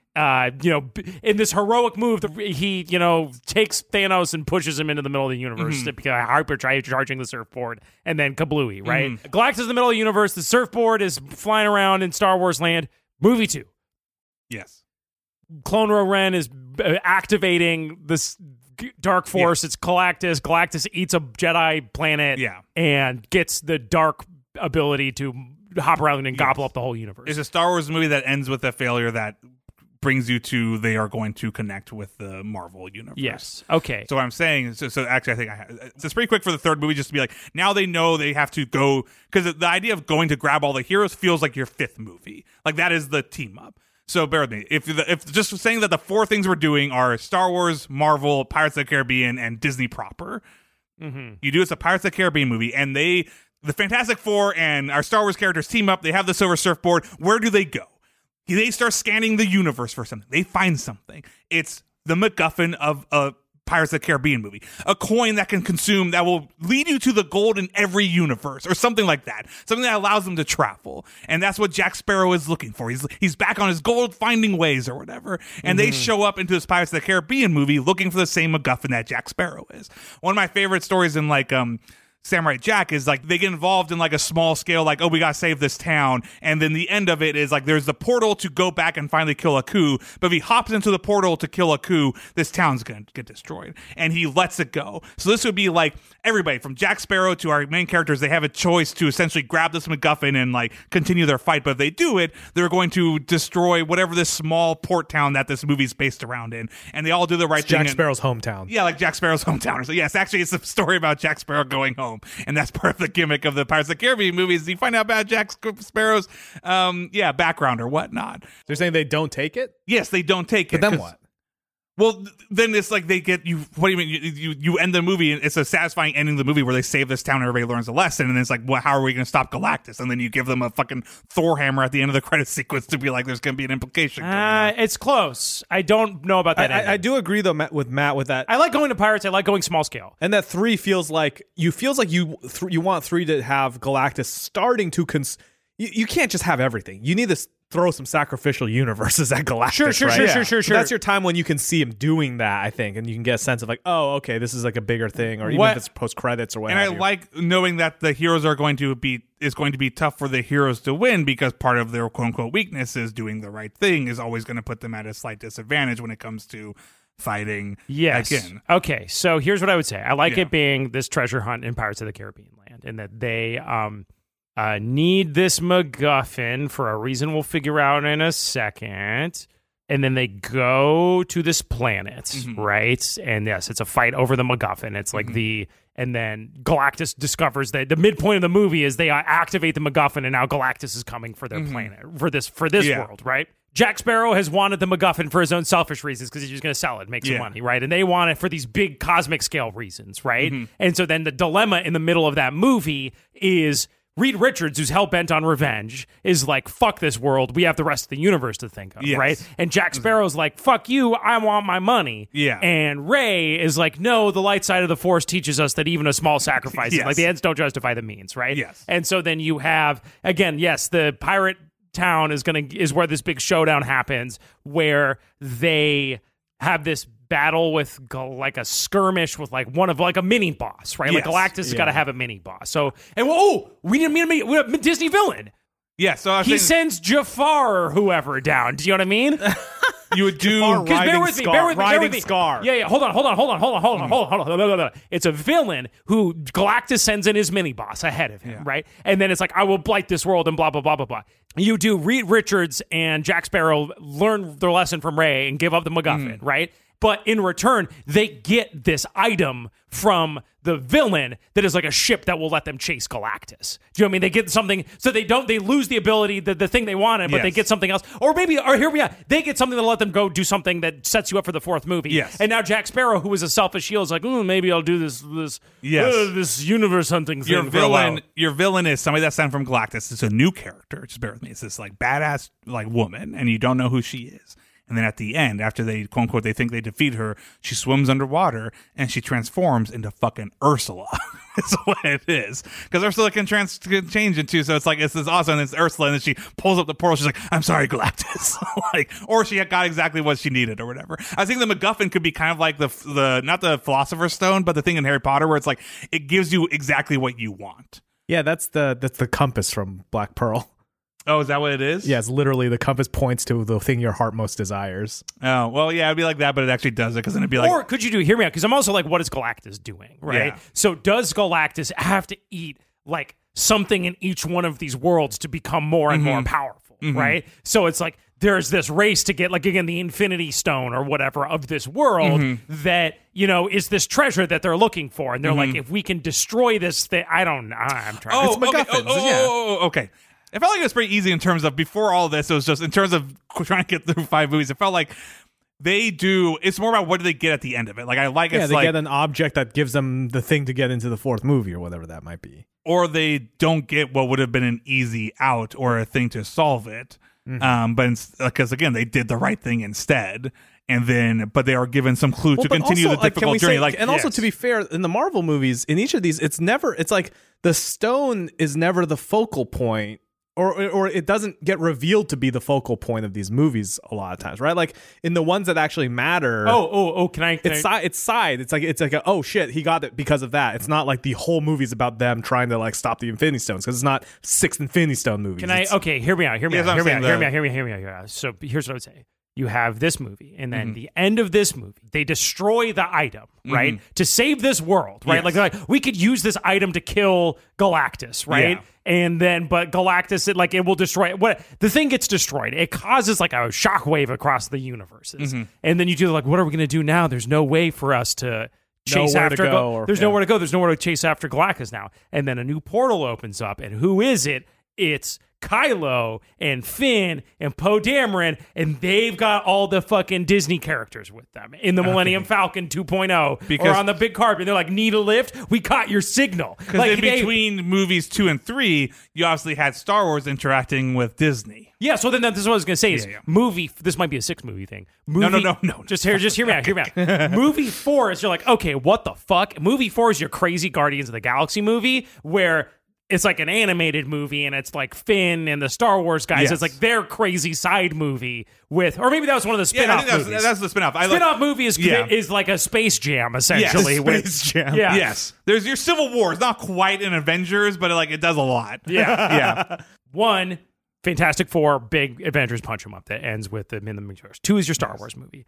In this heroic move, he, takes Thanos and pushes him into the middle of the universe to become hypercharging the surfboard, and then kablooey, right? Galactus is in the middle of the universe. The surfboard is flying around in Star Wars land. Movie 2. Yes. Clone Ren is activating this dark force. It's Galactus. Galactus eats a Jedi planet and gets the dark ability to hop around and gobble up the whole universe. It's a Star Wars movie that ends with a failure that brings you to they are going to connect with the Marvel universe. Yes. Okay. So what I'm saying, so actually I think it's pretty quick for the third movie just to be like, now they know they have to go, because the idea of going to grab all the heroes feels like your 5th movie. Like that is the team up. So bear with me. If just saying that the 4 things we're doing are Star Wars, Marvel, Pirates of the Caribbean, and Disney proper, you do it's a Pirates of the Caribbean movie, and the Fantastic Four and our Star Wars characters team up. They have the Silver Surfboard. Where do they go? They start scanning the universe for something. They find something. It's the MacGuffin of a Pirates of the Caribbean movie. A coin that will lead you to the gold in every universe or something like that. Something that allows them to travel. And that's what Jack Sparrow is looking for. He's back on his gold finding ways or whatever. And they show up into this Pirates of the Caribbean movie looking for the same MacGuffin that Jack Sparrow is. One of my favorite stories in like Samurai Jack is like they get involved in like a small scale, like, oh, we gotta save this town, and then the end of it is like there's the portal to go back and finally kill Aku, but if he hops into the portal to kill Aku, this town's gonna get destroyed, and he lets it go. So this would be like everybody from Jack Sparrow to our main characters, they have a choice to essentially grab this MacGuffin and like continue their fight, but if they do it, they're going to destroy whatever this small port town that this movie's based around in, and they all do the right thing. Jack Sparrow's hometown. Yeah, like Jack Sparrow's hometown. So yes, actually it's a story about Jack Sparrow going home. And that's part of the gimmick of the Pirates of the Caribbean movies. You find out about Jack Sparrow's background or whatnot. They're saying they don't take it? Yes, they don't take it. But then what? Well, then it's like they get you. What do you mean? You end the movie, and it's a satisfying ending of the movie where they save this town and everybody learns a lesson. And then it's like, well, how are we going to stop Galactus? And then you give them a fucking Thor hammer at the end of the credit sequence to be like, there's going to be an implication. It's close. I don't know about that. I do agree though with Matt with that. I like going to Pirates. I like going small scale. And that 3 feels like you want 3 to have Galactus starting to you can't just have everything. You need to throw some sacrificial universes at Galactus. Sure. That's your time when you can see him doing that, I think, and you can get a sense of like, oh, okay, this is like a bigger thing, or even if it's post credits or whatever. And I like knowing that the heroes are going to be tough for the heroes to win, because part of their quote unquote weakness is doing the right thing is always going to put them at a slight disadvantage when it comes to fighting again. Okay, so here's what I would say. I like it being this treasure hunt in Pirates of the Caribbean land, and that they need this MacGuffin for a reason we'll figure out in a second. And then they go to this planet, right? And yes, it's a fight over the MacGuffin. It's like and then Galactus discovers that the midpoint of the movie is they activate the MacGuffin, and now Galactus is coming for their planet, for this world, right? Jack Sparrow has wanted the MacGuffin for his own selfish reasons because he's just going to sell it, make some money, right? And they want it for these big cosmic scale reasons, right? And so then the dilemma in the middle of that movie is Reed Richards, who's hell-bent on revenge, is like, fuck this world. We have the rest of the universe to think of, right? And Jack Sparrow's like, fuck you. I want my money. Yeah. And Ray is like, no, the light side of the Force teaches us that even a small sacrifice, like the ends don't justify the means, right? Yes. And so then you have, again, the pirate town is where this big showdown happens, where they have this battle with like a skirmish with like one of like a mini boss, right? Like Galactus has got to have a mini boss. So, and we didn't mean a Disney villain. Yeah, so he sends Jafar or whoever down. Do you know what I mean? You would do bear with me. Scar. Yeah. Hold on. It's a villain who Galactus sends in his mini boss ahead of him, right? And then it's like, I will blight this world and blah blah blah blah blah. You do Reed Richards and Jack Sparrow learn their lesson from Ray and give up the MacGuffin, right? But in return, they get this item from the villain that is like a ship that will let them chase Galactus. Do you know what I mean? They get something, so they lose the ability, the thing they wanted, but they get something else. Or they get something that'll let them go do something that sets you up for the 4th movie. Yes. And now Jack Sparrow, who is a selfish heel, is like, maybe I'll do this universe hunting thing. Your villain is somebody that's sent from Galactus. It's a new character. Just bear with me. It's this like badass like woman, and you don't know who she is. And then at the end, after they, quote unquote, they think they defeat her, she swims underwater and she transforms into fucking Ursula. That's what it is. Because Ursula can change into, so it's like, it's this awesome, and it's Ursula, and then she pulls up the portal, she's like, I'm sorry, Galactus. Or she got exactly what she needed or whatever. I think the MacGuffin could be kind of like the not the Philosopher's Stone, but the thing in Harry Potter where it's like, it gives you exactly what you want. Yeah, that's the compass from Black Pearl. Oh, is that what it is? Yeah, it's literally the compass points to the thing your heart most desires. Oh, well, yeah, it'd be like that, but it actually does it, because then it'd be like... Or could you hear me out? Because I'm also like, what is Galactus doing, right? Yeah. So does Galactus have to eat, like, something in each one of these worlds to become more and more powerful, right? So it's like, there's this race to get, like, again, the Infinity Stone or whatever of this world that, is this treasure that they're looking for. And they're like, if we can destroy this thing, I don't know. I'm trying to... It's MacGuffins. Okay. It felt like it was pretty easy in terms of before all this. It was just in terms of trying to get through 5 movies. It felt like it's more about what do they get at the end of it. Like, I like it's they like, get an object that gives them the thing to get into the 4th movie or whatever that might be. Or they don't get what would have been an easy out or a thing to solve it. But because again, they did the right thing instead. but they are given some clue to continue the difficult journey. Also, to be fair, in the Marvel movies, in each of these, it's like the stone is never the focal point, or it doesn't get revealed to be the focal point of these movies a lot of times, right? Like in the ones that actually matter. It's side. It's like oh shit, he got it because of that. It's not like the whole movie's about them trying to like stop the Infinity Stones, because it's not 6 Infinity Stone movies. Hear me out. So here's what I would say. You have this movie, and then the end of this movie, they destroy the item, right? To save this world, right? Yes. Like we could use this item to kill Galactus, right? Yeah. And then, but Galactus, it will destroy it. What the thing gets destroyed, it causes like a shockwave across the universes. And then you do like, what are we going to do now? There's no way for us to chase after. There's nowhere to go. There's nowhere to chase after Galactus now. And then a new portal opens up, and who is it? It's Kylo and Finn and Poe Dameron, and they've got all the fucking Disney characters with them in the Millennium Falcon 2.0 or on the big carpet. They're like, need a lift? We caught your signal. Because in between movies 2 and 3, you obviously had Star Wars interacting with Disney. Yeah, so then this is what I was going to say is movie, this might be a 6-movie thing. No. Just hear me out. Movie 4 is you're like, okay, what the fuck? Movie 4 is your crazy Guardians of the Galaxy movie where it's like an animated movie, and it's like Finn and the Star Wars guys. Yes. It's like their crazy side movie with, or maybe that was one of the spin-off movies. That's the spin-off. Spin-off movie is like a Space Jam, essentially. Space Jam. Yeah. Yes. There's your Civil War. It's not quite an Avengers, but it does a lot. Yeah. 1, Fantastic Four, big Avengers punch 'em up that ends with them in the multiverse. 2 is your Star Wars movie.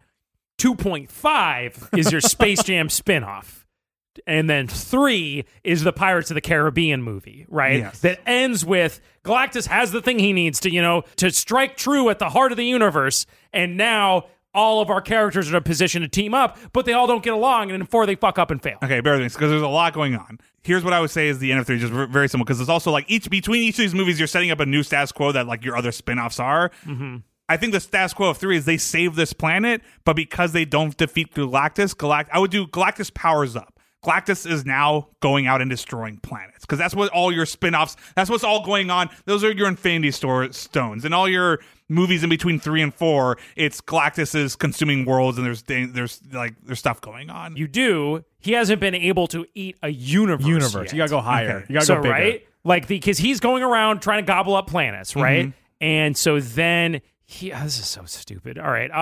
2.5 is your Space Jam spin-off. And then 3 is the Pirates of the Caribbean movie, right? Yes. That ends with Galactus has the thing he needs to strike true at the heart of the universe, and now all of our characters are in a position to team up, but they all don't get along, and in 4 they fuck up and fail. Okay, bear with me, because there's a lot going on. Here's what I would say is the end of 3, just very simple, because it's also like between each of these movies, you're setting up a new status quo that like your other spin-offs are. I think the status quo of 3 is they save this planet, but because they don't defeat Galactus, Galactus powers up. Galactus is now going out and destroying planets, because that's what all your spin-offs, that's what's all going on. Those are your Infinity Stones. And all your movies in between 3 and 4, it's Galactus is consuming worlds, and there's stuff going on. He hasn't been able to eat a universe yet. You gotta go higher. Okay. You gotta go bigger. Right? Like, because he's going around trying to gobble up planets, right? And so then this is so stupid. All right.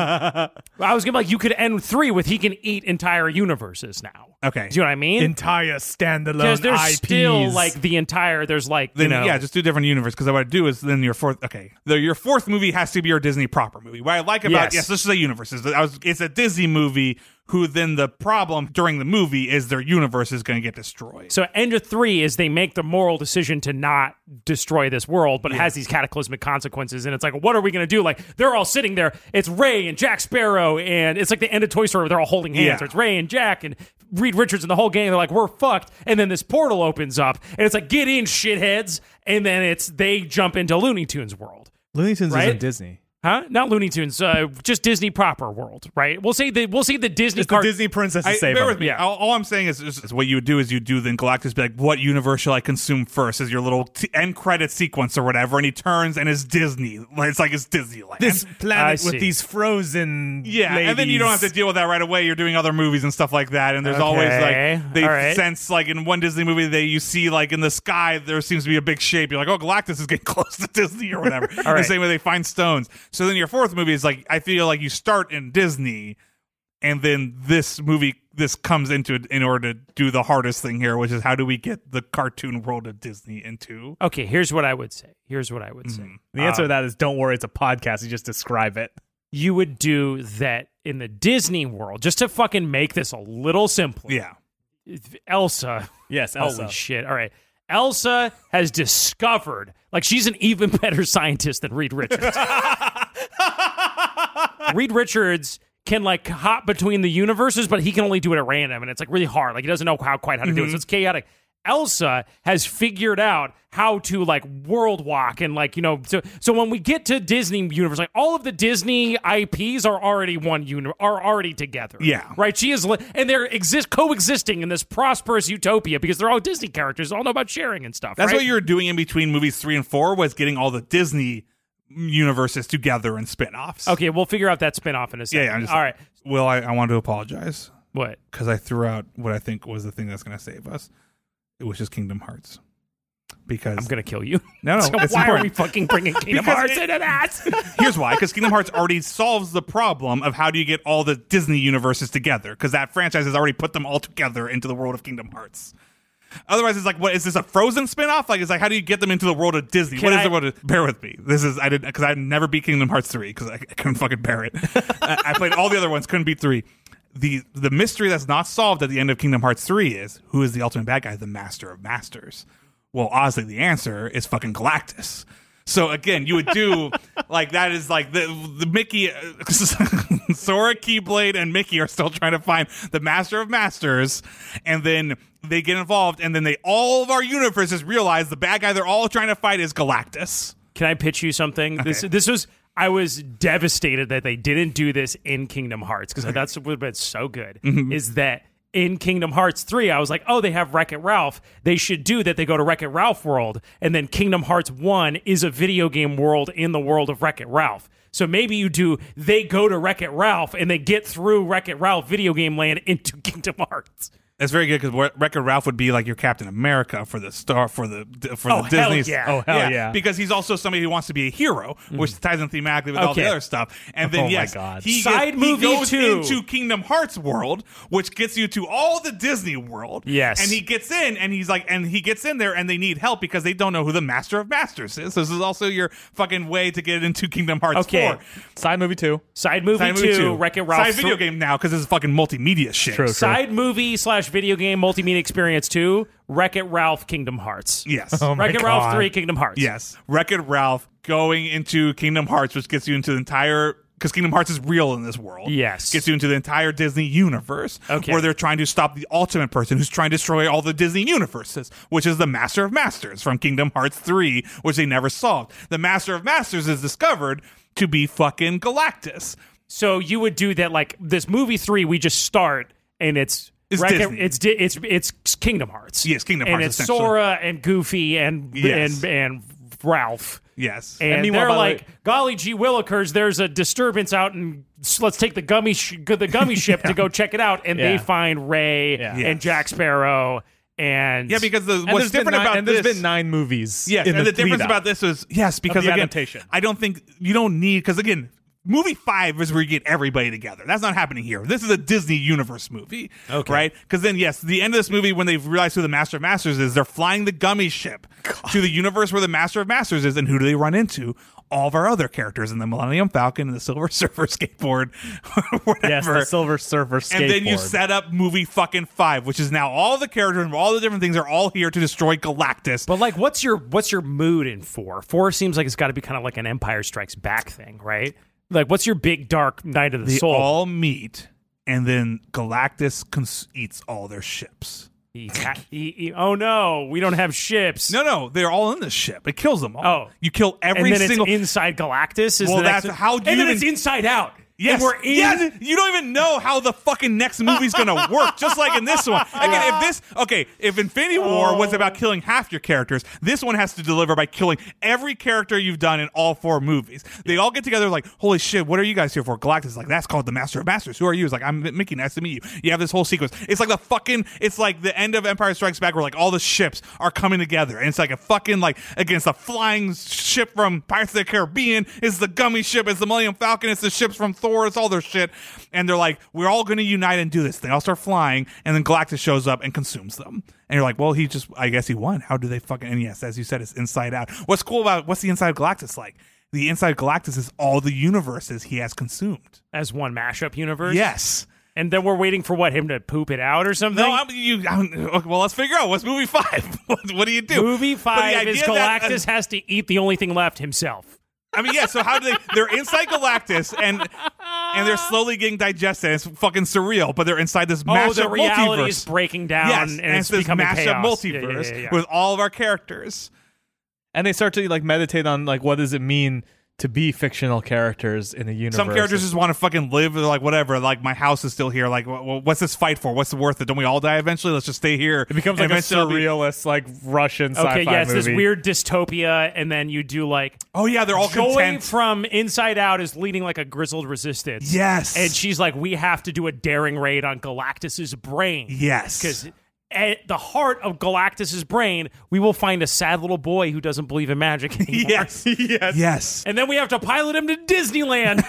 I was gonna be like, you could end 3 with he can eat entire universes now. Okay. Do you know what I mean? Entire standalone Because there's IPs. still like the entire. There's like just do different universe. Because what I do is then your fourth. Okay, your 4th movie has to be your Disney proper movie. What I like about this is a universe. It's a Disney movie. Who then the problem during the movie is their universe is going to get destroyed. So end of 3 is they make the moral decision to not destroy this world, but it has these cataclysmic consequences. And it's like, what are we going to do? Like, they're all sitting there. It's Ray and Jack Sparrow, and it's like the end of Toy Story where they're all holding hands. So it's Ray and Jack and Reed Richards and the whole gang. They're like, we're fucked. And then this portal opens up, and it's like, get in, shitheads. And then they jump into Looney Tunes world. Looney Tunes isn't Disney. Huh? Not Looney Tunes, just Disney proper world, right? We'll say the Disney the Disney princesses save bear them. with me. All I'm saying is what you would do is then Galactus be like, what universe shall I consume first? Is your little end credit sequence or whatever, and he turns and it's Disney. It's like it's Disneyland. This planet with these frozen ladies. And then you don't have to deal with that right away. You're doing other movies and stuff like that, and there's always like they sense like in one Disney movie you see like in the sky there seems to be a big shape. You're like, oh, Galactus is getting close to Disney or whatever. The same way they find stones. So then your 4th movie is like, I feel like you start in Disney, and then this comes into it in order to do the hardest thing here, which is how do we get the cartoon world of Disney into? Okay, here's what I would say. say. The answer to that is don't worry, it's a podcast. You just describe it. You would do that in the Disney world, just to fucking make this a little simpler. Yeah. Elsa. Yes, Elsa. Holy shit. All right. Elsa has discovered, like, she's an even better scientist than Reed Richards. Reed Richards can like hop between the universes, but he can only do it at random, and it's like really hard. Like, he doesn't know quite how to do it, so it's chaotic. Elsa has figured out how to like world walk and like, so when we get to Disney universe, like all of the Disney IPs are already are already together. Yeah. Right. She is, and they're coexisting in this prosperous utopia because they're all Disney characters, all know about sharing and stuff. That's right? what you were doing in between movies 3 and 4 was getting all the Disney universes together in spin-offs. Okay, we'll figure out that spin-off in a second. Yeah. All right. Will, I want to apologize. What? Because I threw out what I think was the thing that's going to save us. It was just Kingdom Hearts. Because I'm going to kill you. No, So it's why important. are we fucking bringing Kingdom Because Hearts into that? Here's why. Because Kingdom Hearts already solves the problem of how do you get all the Disney universes together. Because that franchise has already put them all together into the world of Kingdom Hearts. Otherwise, it's like, what is this, a Frozen spinoff? Like, it's like, how do you get them into the world of Disney? Bear with me. This is, because I never beat Kingdom Hearts 3 because I couldn't fucking bear it. I played all the other ones, couldn't beat 3. The mystery that's not solved at the end of Kingdom Hearts 3 is, who is the ultimate bad guy? The Master of Masters. Well, honestly, the answer is fucking Galactus. So again, you would do like that is like the Mickey, Sora, Keyblade, and Mickey are still trying to find the Master of Masters, and then they get involved, and then all of our universes realize the bad guy they're all trying to fight is Galactus. Can I pitch you something? Okay. This was, I was devastated that they didn't do this in Kingdom Hearts because that's what would have been so good. Is that in Kingdom Hearts 3, I was like, oh, they have Wreck-It Ralph. They should do that. They go to Wreck-It Ralph world, and then Kingdom Hearts 1 is a video game world in the world of Wreck-It Ralph. So maybe you do, they go to Wreck-It Ralph, and they get through Wreck-It Ralph video game land into Kingdom Hearts. That's very good because Wreck-It Ralph would be like your Captain America for the hell Disney's. yeah. Oh, hell yeah. Because he's also somebody who wants to be a hero, which ties in thematically with all the Okay. other stuff. And then Oh my yes, God. he Movie goes 2. into Kingdom Hearts world, which gets you to all the Disney world. Yes. and he gets in, and he gets in there, and they need help because they don't know who the Master of Masters is. So this is also your fucking way to get into Kingdom Hearts Okay. 4. Side movie 2. Side movie Side movie 2, Wreck-It Ralph. Side video game now because this is fucking multimedia shit. True. Side movie / video game multimedia experience 2, Wreck-It Ralph Kingdom Hearts. Yes. Oh my Wreck-It Ralph God. 3 Kingdom Hearts. Yes. Wreck-It Ralph going into Kingdom Hearts, which gets you into the entire... Because Kingdom Hearts is real in this world. Yes. Gets you into the entire Disney universe. Okay. Where they're trying to stop the ultimate person who's trying to destroy all the Disney universes, which is the Master of Masters from Kingdom Hearts 3, which they never solved. The Master of Masters is discovered to be fucking Galactus. So you would do that like this movie 3 we just start and it's Disney. It's Kingdom Hearts. Yes, Kingdom and Hearts, it's essentially. Sora and Goofy and Yes. and Ralph. Yes. And meanwhile, they're by the like, golly gee willikers, there's a disturbance out and let's take the gummy ship to go check it out. And they Yeah. find Ray Yeah. and Yes. Jack Sparrow and Yeah, because And what's different about this... there's been 9 movies. Yes, in and the difference lead-up. about this is because the again, adaptation. I don't think you don't need because again, movie 5 is where you get everybody together. That's not happening here. This is a Disney universe movie, right? Because then yes, the end of this movie when they realize who the Master of Masters is, they're flying the gummy ship to the universe where the Master of Masters is, and who do they run into? All of our other characters in the Millennium Falcon and the Silver Surfer skateboard, whatever. Yes, the Silver Surfer skateboard. And then you set up movie fucking 5, which is now all the characters and all the different things are all here to destroy Galactus. But like, what's your mood in 4? 4 seems like it's got to be kind of like an Empire Strikes Back thing, right? Like, what's your big dark night of the They soul? all meet, and then Galactus eats all their ships. Oh no, we don't have ships. No, they're all in this ship. It kills them all. Oh. You kill every and then single. it's inside Galactus. Is Well, the next that's how do and you then even- it's Inside Out. Yes, and we're in. yes. You don't even know how the fucking next movie's gonna work. Just like in this one. Again, if Infinity War was about killing half your characters, this one has to deliver by killing every character you've done in all 4 movies. They all get together like, holy shit, what are you guys here for? Galactus is like, that's called the Master of Masters. Who are you? It's like, I'm Mickey. Nice to meet you. You have this whole sequence. It's like it's like the end of Empire Strikes Back, where like all the ships are coming together, and it's like a fucking like against a flying ship from Pirates of the Caribbean. It's the gummy ship. It's the Millennium Falcon. It's the ships from Thor. It's all their shit. And they're like, we're all going to unite and do this. They all start flying, and then Galactus shows up and consumes them. And you're like, well, I guess he won. How do they fucking? And yes, as you said, it's Inside Out. What's cool about what's the Inside Galactus like? The Inside Galactus is all the universes he has consumed. as one mashup universe. Yes. And then we're waiting for him to poop it out or something. No, well, let's figure out what's movie 5. What do you do? Movie But the 5 is idea that- Galactus has to eat the only thing left himself. I mean, yeah. So how do they're inside Galactus and they're slowly getting digested. It's fucking surreal, but they're inside this mashup the reality multiverse. is breaking down, Yes, and it's this becoming mashup chaos. multiverse Yeah. with all of our characters. and they start to like meditate on like what does it mean to be fictional characters in a universe. Some characters just want to fucking live. They're like, whatever. Like, my house is still here. Like, what's this fight for? What's the worth it? Don't we all die eventually? Let's just stay here. It becomes like a surrealist, like Russian sci-fi Okay, yeah, it's movie. this weird dystopia, and then you do like, oh yeah, they're all Joy content. from Inside Out is leading like a grizzled resistance. Yes. And she's like, we have to do a daring raid on Galactus's brain. Yes. Because at the heart of Galactus's brain, we will find a sad little boy who doesn't believe in magic anymore. Yes. Yes. And then we have to pilot him to Disneyland.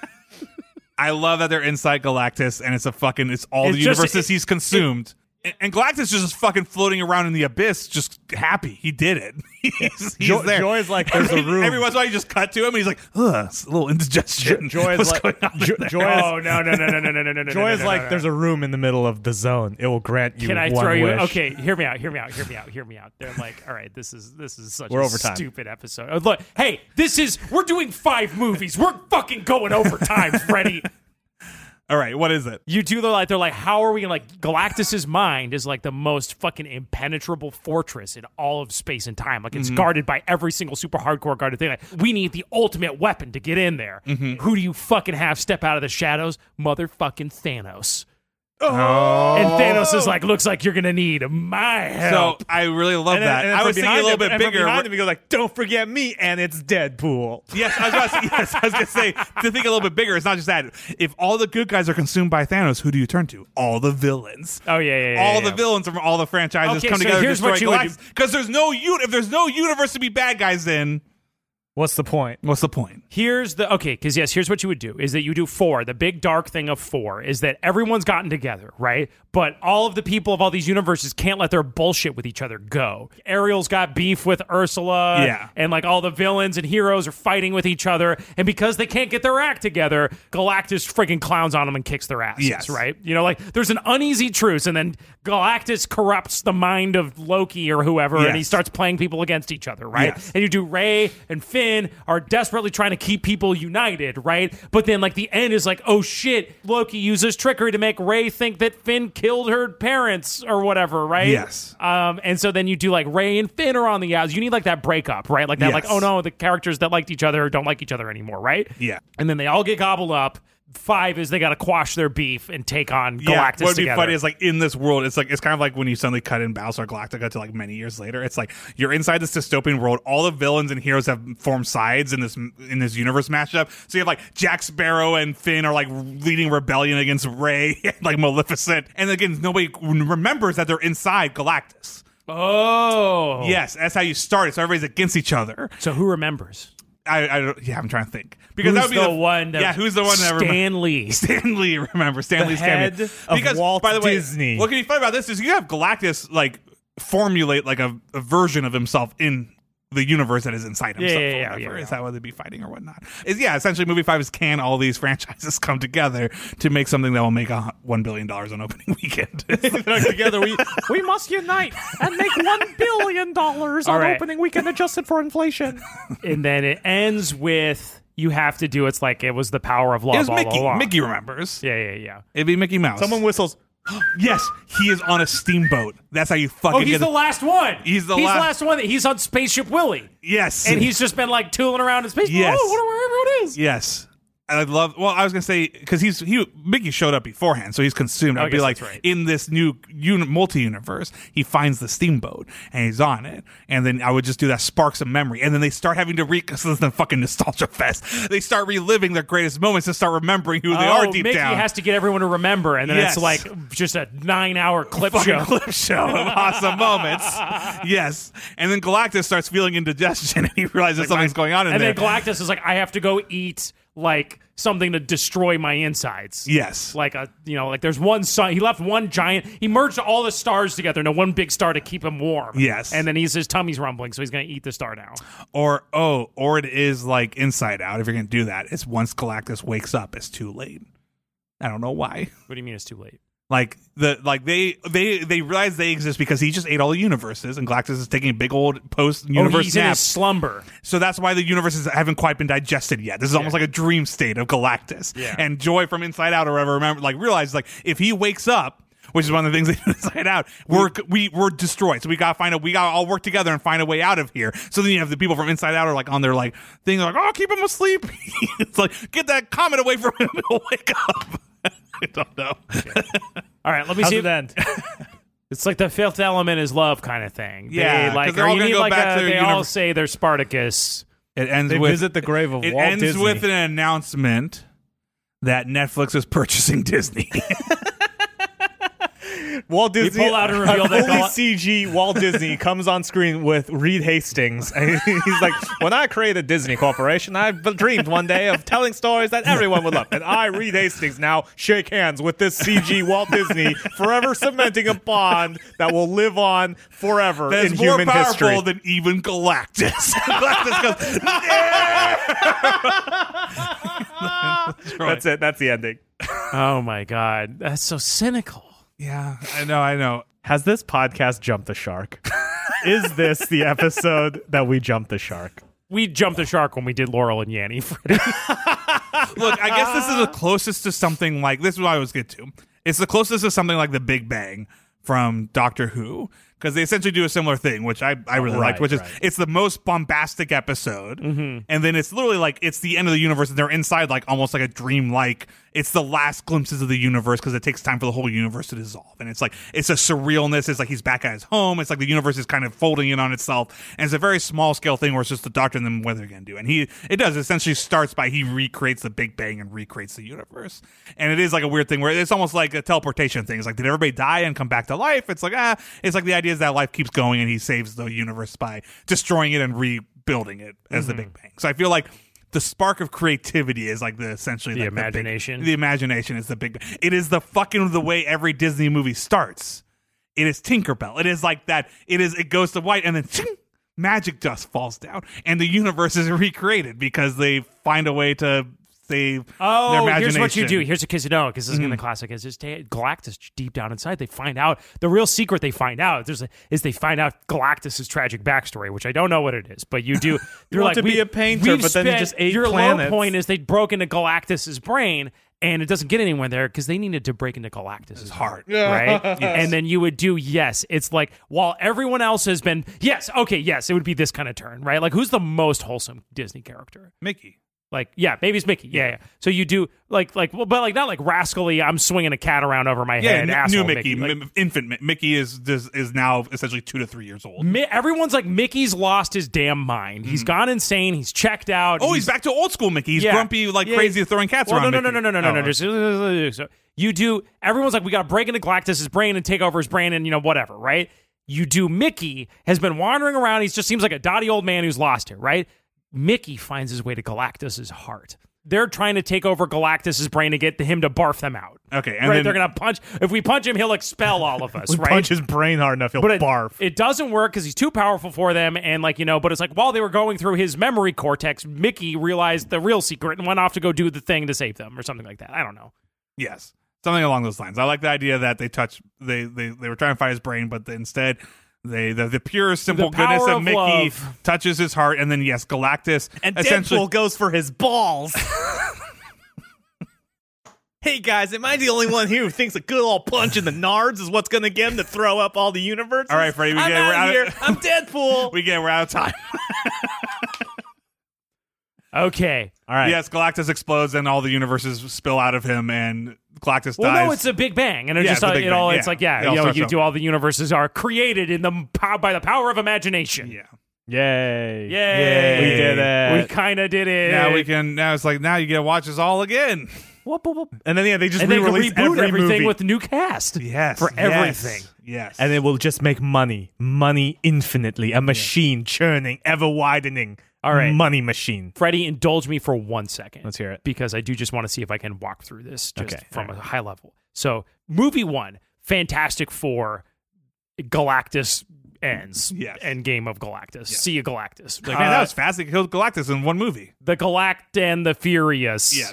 I love that they're inside Galactus, and it's all It's the just- universes he's consumed. And Galactus is just fucking floating around in the abyss, just happy. He did it. He's there. Joy's like, there's a room. Every once in a while, you just cut to him, and he's like, ugh, it's a little indigestion. Joy is What's like, going on there? Joy is, Oh, no. Joy is like, there's a room in the middle of the zone. It will grant you Can I one throw you? wish. Okay, hear me out. They're like, all right, this is such We're a overtime. stupid episode. Look, hey, we're doing 5 movies. We're fucking going overtime, Freddie. All right, what is it? You do they're like, how are we gonna, like, Galactus's mind is like the most fucking impenetrable fortress in all of space and time. Like, it's guarded by every single super hardcore guarded thing. Like, we need the ultimate weapon to get in there. Who do you fucking have step out of the shadows? Motherfucking Thanos. Oh. And Thanos is like, looks like you're gonna need my help. So I really love And then- that. and then I from was thinking a behind little him- bit and from bigger. behind him, he goes like, "Don't forget me," and it's Deadpool. Yes, I was going to say, to think a little bit bigger, it's not just that. If all the good guys are consumed by Thanos, who do you turn to? All the villains. Oh, yeah. All the villains from all the franchises Okay, come so together to here's destroy what you would Galactus. Because if there's no universe to be bad guys in, What's the point? what's the point? Here's what you would do is that you do 4. The big dark thing of 4 is that everyone's gotten together, right? But all of the people of all these universes can't let their bullshit with each other go. Ariel's got beef with Ursula. Yeah. And like all the villains and heroes are fighting with each other. And because they can't get their act together, Galactus freaking clowns on them and kicks their asses, Yes. right? You know, like there's an uneasy truce, and then Galactus corrupts the mind of Loki or whoever, and he Yes. starts playing people against each other, right? Yes. And you do Rey and Finn are desperately trying to keep people united, right? But then like the end is like, oh shit, Loki uses trickery to make Rey think that Finn killed her parents or whatever, right? Yes. And so then you do like Rey and Finn are on the outs. You need like that breakup, right? Like that, Yes. like, oh no, the characters that liked each other don't like each other anymore, right? Yeah. And then they all get gobbled up. 5 is they got to quash their beef and take on Galactus What would be together. funny is like in this world, it's kind of like when you suddenly cut in Battlestar Galactica to like many years later. It's like you're inside this dystopian world. All the villains and heroes have formed sides in this universe matchup. So you have like Jack Sparrow and Finn are like leading rebellion against Rey, like Maleficent, and again nobody remembers that they're inside Galactus. Oh. Yes, that's how you start it. So everybody's against each other. So who remembers? I'm trying to think because Who's that would be the one that who's the one that Stan Lee. Stan Lee, remember Stan Lee's head cameo. of Because Walt by the way, Disney. what can be fun about this is you have Galactus like formulate like a version of himself in the universe that is inside himself. Yeah. Is that what they'd be fighting or whatnot? Essentially, movie 5 is can all these franchises come together to make something that will make $1 billion on opening weekend? Together, we must unite and make $1 billion on right. opening weekend adjusted for inflation. And then it ends with you have to do it's like it was the power of love It was all Mickey. along. Mickey remembers. Yeah. It'd be Mickey Mouse. Someone whistles. Yes, he is on a steamboat. That's how you fucking Oh, he's get the last one. He's the last one. He's on Spaceship Willie. Yes. And he's just been like tooling around in space. Yes. Oh, I wonder where everyone is. Yes. I love. Well, I was gonna say because Mickey showed up beforehand, so he's consumed. I'd be guess like, that's right. in this new multi-universe, he finds the steamboat and he's on it, and then I would just do that sparks of memory, and then they start having to this is the fucking nostalgia fest. They start reliving their greatest moments and start remembering who they are deep Mickey down. has to get everyone to remember, and then Yes. it's like just a 9-hour clip Fucking show. clip show of awesome moments. Yes, and then Galactus starts feeling indigestion, and he realizes something's going on in And there. then Galactus is like, I have to go eat like something to destroy my insides. Yes. Like there's one sun. He left one giant. He merged all the stars together into one big star to keep him warm. Yes. And then his tummy's rumbling, so he's gonna eat the star now. Or it is like Inside Out. If you're gonna do that, it's once Galactus wakes up, it's too late. I don't know why. What do you mean it's too late? Like they realize they exist because he just ate all the universes, and Galactus is taking a big old post-universe he's in nap. his slumber. So that's why the universes haven't quite been digested yet. This is almost like a dream state of Galactus. Yeah. And Joy from Inside Out or whatever realizes like if he wakes up, which is one of the things they do Inside Out. We're destroyed, so we gotta all work together and find a way out of here. So then you have the people from Inside Out are like on their like thing, like, oh, keep him asleep. It's like, get that comet away from him, he'll wake up. I don't know. Okay. All right, let me How's see it end? It's like the fifth element is love kind of thing. Yeah, they, like, 'cause they're all you gonna need go like back to they their all say they're Spartacus. It ends They with visit the grave of it Walt ends Disney. with an announcement that Netflix is purchasing Disney. Walt Disney, pull out and reveal that fully Gal- CG Walt Disney comes on screen with Reed Hastings. And he's like, when I created Disney Corporation, I dreamed one day of telling stories that everyone would love. And I, Reed Hastings, now shake hands with this CG Walt Disney, forever cementing a bond that will live on forever That's in more human powerful history. than even Galactus. Galactus goes, That's it. That's the ending. Oh my god, that's so cynical. yeah, I know. Has this podcast jumped the shark? Is this the episode that we jumped the shark? We jumped the shark when we did Laurel and Yanny, Freddie. Look, I guess this is the closest to something like, this is what I always get to. It's the closest to something like The Big Bang from Doctor Who, because they essentially do a similar thing, which I really liked, which is it's the most bombastic episode, and then it's literally like it's the end of the universe, and they're inside like almost like a dream-like. It's the last glimpses of the universe because it takes time for the whole universe to dissolve, and it's like it's a surrealness. It's like he's back at his home. It's like the universe is kind of folding in on itself, and it's a very small scale thing where it's just the Doctor and them what they're gonna do, and it does essentially starts by he recreates the Big Bang and recreates the universe, and it is like a weird thing where it's almost like a teleportation thing. It's like, did everybody die and come back to life? It's like it's like the idea is that life keeps going and he saves the universe by destroying it and rebuilding it as the Big Bang. So I feel like the spark of creativity is like essentially The like imagination. The imagination is the Big Bang. It is the fucking the way every Disney movie starts. It is Tinkerbell. It is like that. It goes to white and then ching, magic dust falls down and the universe is recreated because they find a way to save their imagination. Here's what you do. Here's a kiss you know, because this is in the classic. Is just Galactus deep down inside. They find out the real secret. They find out is they find out Galactus's tragic backstory, which I don't know what it is, but you do. You're want like to be a painter, we've but then you spent- just ate your planets. low point is they broke into Galactus's brain. And it doesn't get anywhere there because they needed to break into Galactus's heart, right? And then you would do it's like while everyone else has been it would be this kind of turn, right? Like who's the most wholesome Disney character? Mickey. Like, maybe it's Mickey. Yeah. So you do but not like rascally. I'm swinging a cat around over my head. New asshole Mickey, Like, infant Mickey is now essentially 2 to 3 years old. everyone's like Mickey's lost his damn mind. He's gone insane. He's checked out. Oh, he's back to old school Mickey. He's grumpy, crazy, throwing cats around. No. So you do. Everyone's like, we got to break into Galactus's brain and take over his brain, and whatever, right? You do. Mickey has been wandering around. He just seems like a dotty old man who's lost it, right? Mickey finds his way to Galactus's heart. They're trying to take over Galactus's brain to get him to barf them out. Okay, and right? then They're gonna punch. If we punch him, he'll expel all of us. We right? punch his brain hard enough, he'll barf. It doesn't work because he's too powerful for them, and but it's like while they were going through his memory cortex, Mickey realized the real secret and went off to go do the thing to save them, or something like that. I don't know. Yes, something along those lines. I like the idea that they were trying to find his brain, but instead. The pure, simple goodness of Mickey love touches his heart, and then Galactus And essentially Deadpool goes for his balls. Hey guys, am I the only one here who thinks a good old punch in the nards is what's going to get him to throw up all the universes? All right, Freddie, we're out here. I'm Deadpool. we're out of time. Okay. All right. Yes, Galactus explodes, and all the universes spill out of him, and Galactus Well, dies. no, it's a Big Bang, and Yeah, it's it's a Big Bang, it's yeah. like It all starts you off. do all the universes are created by the power of imagination. Yeah. Yay. Yay. We did it. We kind of did it. Now it's like, now you get to watch us all again. Whoop, whoop, whoop. And then they just And they can re-release reboot every everything movie. with the new cast. Yes. For everything. Yes. And it will just make money infinitely. A machine churning, ever widening. All right. Money machine. Freddie, indulge me for 1 second. Let's hear it. Because I do just want to see if I can walk through this just Okay, from a high level. So, movie 1, Fantastic Four, Galactus ends. Yes. Endgame of Galactus. See you, Galactus. Like, man, that was fast. They killed Galactus in one movie. The Galact and the Furious. Yes.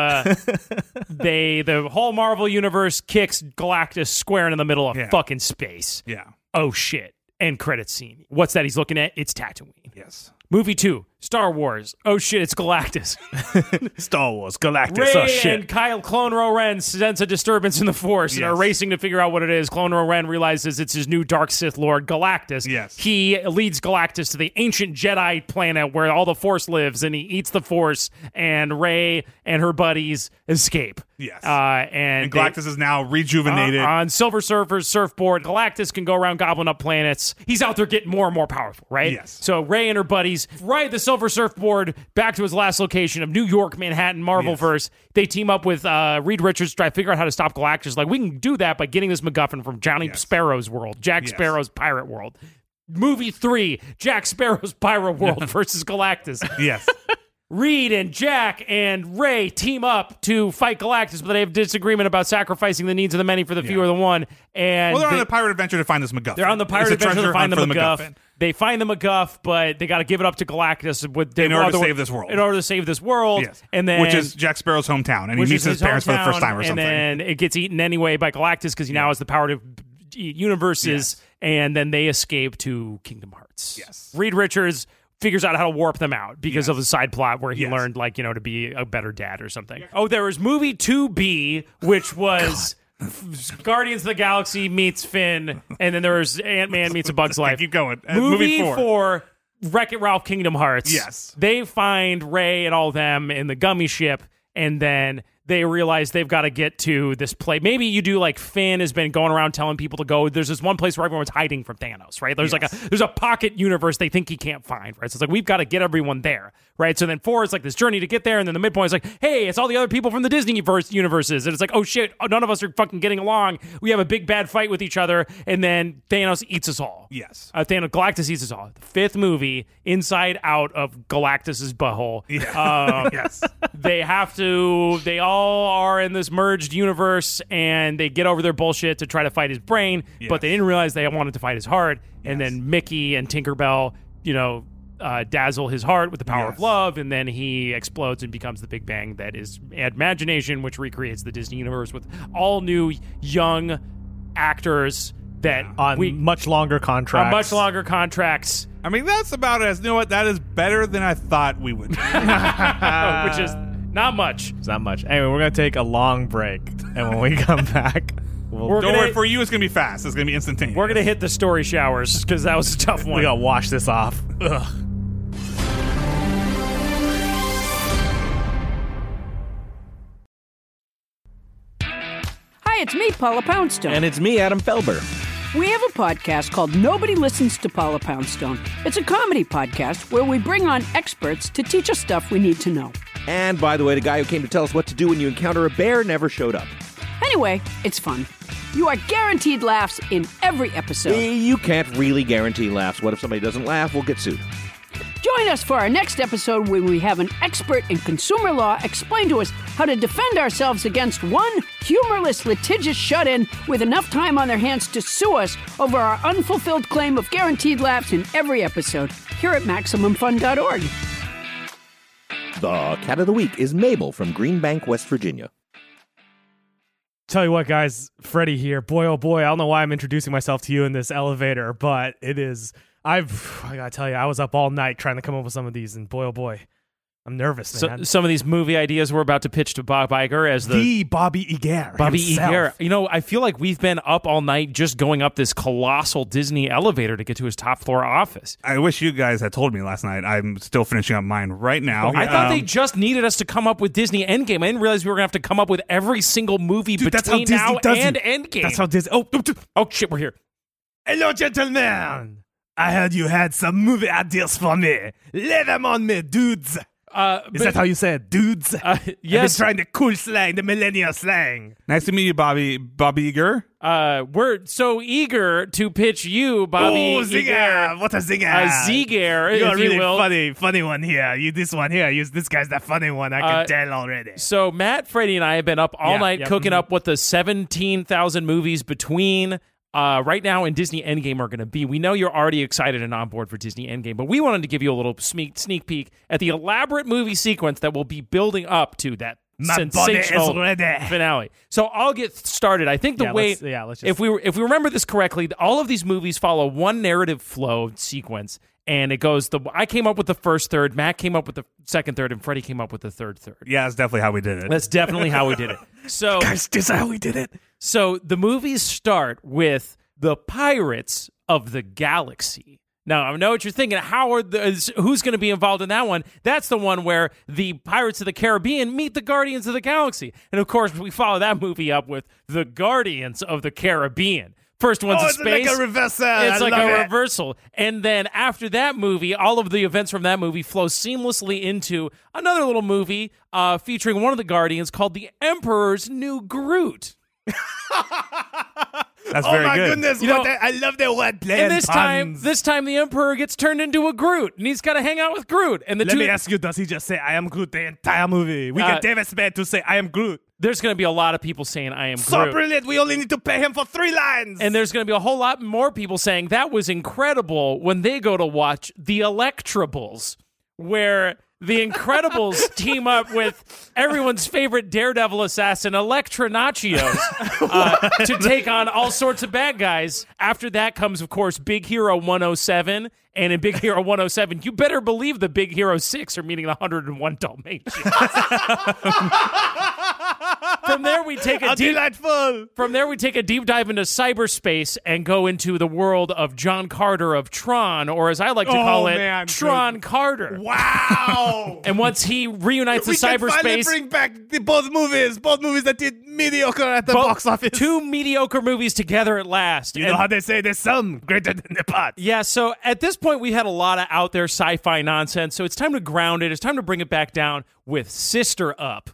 The whole Marvel universe kicks Galactus square in the middle of fucking space. Yeah. Oh shit. End credit scene. What's that he's looking at? It's Tatooine. Yes. Movie 2, Star Wars. Oh shit, it's Galactus. Star Wars, Galactus. Rey Oh shit. and Kyle Clone Ro Ren sense a disturbance in the Force and are racing to figure out what it is. Clone Ro Ren realizes it's his new dark Sith Lord, Galactus. Yes. He leads Galactus to the ancient Jedi planet where all the Force lives, and he eats the Force, and Rey and her buddies escape. Yes. And Galactus is now rejuvenated. on Silver Surfer's surfboard. Galactus can go around gobbling up planets. He's out there getting more and more powerful, right? Yes. So Rey and her buddies ride the Silver Surfboard back to his last location of New York, Manhattan, Marvelverse. They team up with Reed Richards to try to figure out how to stop Galactus. Like, we can do that by getting this MacGuffin from Johnny Sparrow's world, Jack Sparrow's pirate world. Movie 3, Jack Sparrow's pirate world versus Galactus. Yes. Reed and Jack and Rey team up to fight Galactus, but they have disagreement about sacrificing the needs of the many for the few of the one. And Well, they're on a pirate adventure to find this MacGuffin. they're on the pirate It's a adventure to treasure find the hunt for MacGuffin. They find the MacGuff, but they got to give it up to Galactus In order to save this world. In order to save this world, Yes. and then which is Jack Sparrow's hometown, and he which meets is his parents for the first time or something. And then it gets eaten anyway by Galactus because he now has the power to eat universes. And then they escape to Kingdom Hearts. Yes. Reed Richards figures out how to warp them out because of the side plot where he Yes. learned, like, to be a better dad or something. Oh, there was movie 2B, which was Guardians of the Galaxy meets Finn, and then there was Ant-Man meets A Bug's Life. Keep going. Movie Movie 4, Wreck-It Ralph Kingdom Hearts. Yes. They find Rey and all them in the gummy ship, and then they realize they've got to get to this place. Maybe you do like Finn has been going around telling people to go. There's this one place where everyone's hiding from Thanos, right? There's there's a pocket universe they think he can't find, right? So it's like, we've got to get everyone there, right? So then 4 is like this journey to get there, and then the midpoint is like, hey, it's all the other people from the Disney universes, and it's like, oh shit, none of us are fucking getting along. We have a big bad fight with each other, and then Thanos eats us all. Yes. Galactus eats us all. The 5th movie, inside out of Galactus's butthole. Yeah. Yes. They all are in this merged universe, and they get over their bullshit to try to fight his brain, but they didn't realize they wanted to fight his heart. And then Mickey and Tinkerbell, dazzle his heart with the power of love, and then he explodes and becomes the Big Bang that is Imagination, which recreates the Disney universe with all new young actors that on much longer contracts. I mean, that's about it. You know what? That is better than I thought we would. Which is not much. It's not much. Anyway, we're going to take a long break, and when we come back, Don't worry, for you, it's going to be fast. It's going to be instantaneous. We're going to hit the story showers because that was a tough one. we got to wash this off. Ugh. Hi, it's me, Paula Poundstone. And it's me, Adam Felber. We have a podcast called Nobody Listens to Paula Poundstone. It's a comedy podcast where we bring on experts to teach us stuff we need to know. And by the way, the guy who came to tell us what to do when you encounter a bear never showed up. Anyway, it's fun. You are guaranteed laughs in every episode. You can't really guarantee laughs. What if somebody doesn't laugh? We'll get sued. Join us for our next episode where we have an expert in consumer law explain to us how to defend ourselves against one humorless litigious shut-in with enough time on their hands to sue us over our unfulfilled claim of guaranteed laughs in every episode here at MaximumFun.org. The cat of the week is Mabel from Greenbank, West Virginia. Tell you what, guys, Freddie here. Boy, oh boy, I don't know why I'm introducing myself to you in this elevator, but it is... I gotta tell you, I was up all night trying to come up with some of these, and boy, oh boy, I'm nervous, man. So, some of these movie ideas we're about to pitch to Bob Iger as the Bobby Iger. Bobby himself. Iger. I feel like we've been up all night just going up this colossal Disney elevator to get to his top floor office. I wish you guys had told me last night. I'm still finishing up mine right now. I thought they just needed us to come up with Disney Endgame. I didn't realize we were going to have to come up with every single movie between now and Endgame. That's how Disney... Oh, shit, we're here. Hello, gentlemen. I heard you had some movie ideas for me. Lay them on me, dudes. Is that how you say it, dudes? Yes. I've been trying the cool slang, the millennial slang. Nice to meet you, Bobby Iger. We're so eager to pitch you, Bobby. Oh, zinger! What a zinger! A zinger, You're if you really will. funny one here. This one here. This guy's the funny one. I can tell already. So Matt, Freddie, and I have been up all night cooking up what the 17,000 movies between right now and Disney Endgame are going to be. We know you're already excited and on board for Disney Endgame, but we wanted to give you a little sneak peek at the elaborate movie sequence that will be building up to that sensational body is ready. finale. So I'll get started. I think the way let's just, if we remember this correctly, all of these movies follow one narrative flow sequence, and it goes. I came up with the first third, Matt came up with the second third, and Freddie came up with the third third. Yeah, that's definitely how we did it. That's definitely how we did it. So guys, this is how we did it. So the movies start with the Pirates of the Galaxy. Now, I know what you're thinking. Who's going to be involved in that one? That's the one where the Pirates of the Caribbean meet the Guardians of the Galaxy. And, of course, we follow that movie up with the Guardians of the Caribbean. First one's in space. Like a reversal. It's like a reversal. And then after that movie, all of the events from that movie flow seamlessly into another little movie featuring one of the Guardians called The Emperor's New Groot. That's very good. Goodness, I love the wordplay. And this time the Emperor gets turned into a Groot, and he's got to hang out with Groot. And Let me ask you, does he just say, I am Groot the entire movie? We get Davis Man to say, I am Groot. There's going to be a lot of people saying, I am Groot. So brilliant, we only need to pay him for 3 lines. And there's going to be a whole lot more people saying, that was incredible, when they go to watch The Electrables, where the Incredibles team up with everyone's favorite Daredevil assassin, Elektra Nachios, to take on all sorts of bad guys. After that comes, of course, Big Hero 107. And in Big Hero 107, you better believe the Big Hero 6 are meeting the 101 Dalmatians. From there, we take a deep dive into cyberspace and go into the world of John Carter of Tron, or as I like to call it, Tron Carter. Wow! And once he reunites the cyberspace, can finally bring back both movies that did mediocre at the box office. 2 mediocre movies together at last. You know how they say there's some greater than the pot. Yeah. So at this point, we had a lot of out there sci-fi nonsense. So it's time to ground it. It's time to bring it back down with Sister Up.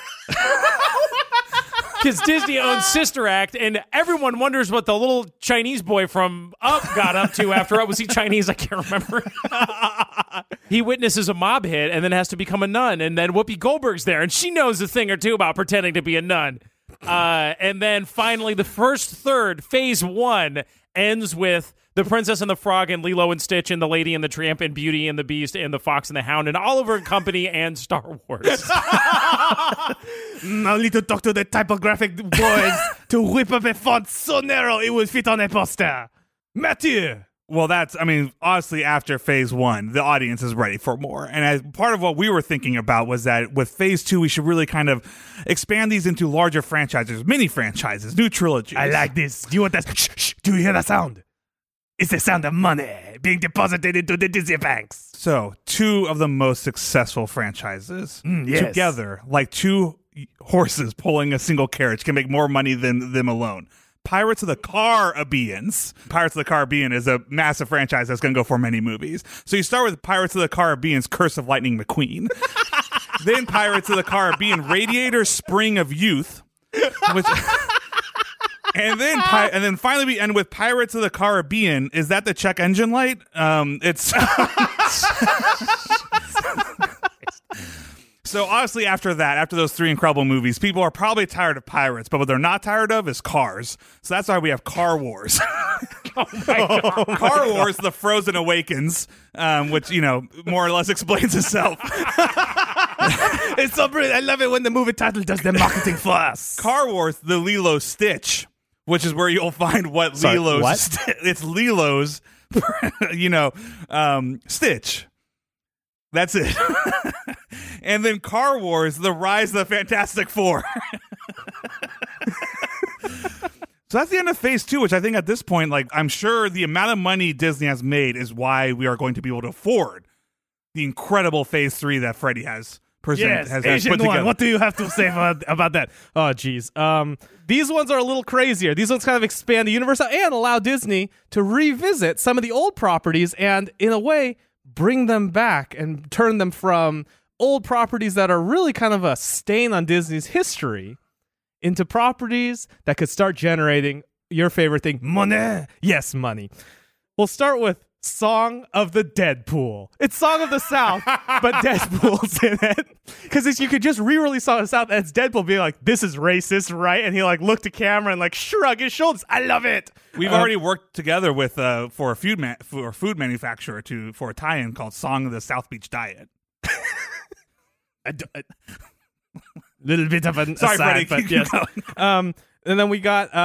Because Disney owns Sister Act, and everyone wonders what the little Chinese boy from Up got up to after Up. Was he Chinese? I can't remember. He witnesses a mob hit and then has to become a nun, and then Whoopi Goldberg's there, and she knows a thing or two about pretending to be a nun. And then finally, the first third, phase 1, ends with The Princess and the Frog and Lilo and Stitch and The Lady and the Tramp and Beauty and the Beast and the Fox and the Hound and Oliver and Company and Star Wars. I'll need to talk to the typographic boys to whip up a font so narrow it will fit on a poster. Mathieu. Well, honestly, after phase 1, the audience is ready for more. And as part of what we were thinking about was that with phase 2, we should really kind of expand these into larger franchises, mini franchises, new trilogies. I like this. Do you want that? Shh. Do you hear that sound? It's the sound of money being deposited into the Disney banks. So, 2 of the most successful franchises yes. together, like 2 horses pulling a single carriage, can make more money than them alone. Pirates of the Caribbean. Pirates of the Caribbean is a massive franchise that's going to go for many movies. So you start with Pirates of the Caribbean's Curse of Lightning McQueen. Then Pirates of the Caribbean, Radiator Spring of Youth. And then finally we end with Pirates of the Caribbean. Is that the check engine light? It's... So honestly, after those 3 incredible movies, people are probably tired of pirates, but what they're not tired of is cars. So that's why we have Car Wars. Oh my God. Car Wars, The Frozen Awakens, which, more or less explains itself. It's so brilliant. I love it when the movie title does the marketing for us. Car Wars, The Lilo Stitch, which is where you'll find it's Lilo's, Stitch. That's it. And then Car Wars, The Rise of the Fantastic Four. So that's the end of phase 2, which I think at this point, I'm sure the amount of money Disney has made is why we are going to be able to afford the incredible phase 3 that Freddie has presented. Yes, Asian put together. What do you have to say about that? Oh, geez. These ones are a little crazier. These ones kind of expand the universe and allow Disney to revisit some of the old properties and, in a way, bring them back and turn them from old properties that are really kind of a stain on Disney's history into properties that could start generating your favorite thing, money. Yes, money. We'll start with Song of the Deadpool. It's Song of the South, but Deadpool's in it. Because you could just re-release Song of the South and it's Deadpool being like, this is racist, right? And he look to camera and shrug his shoulders. I love it. We've already worked together with for a food manufacturer for a tie-in called Song of the South Beach Diet. little bit of an Sorry, aside, Freddie, but keep yes. going. And then we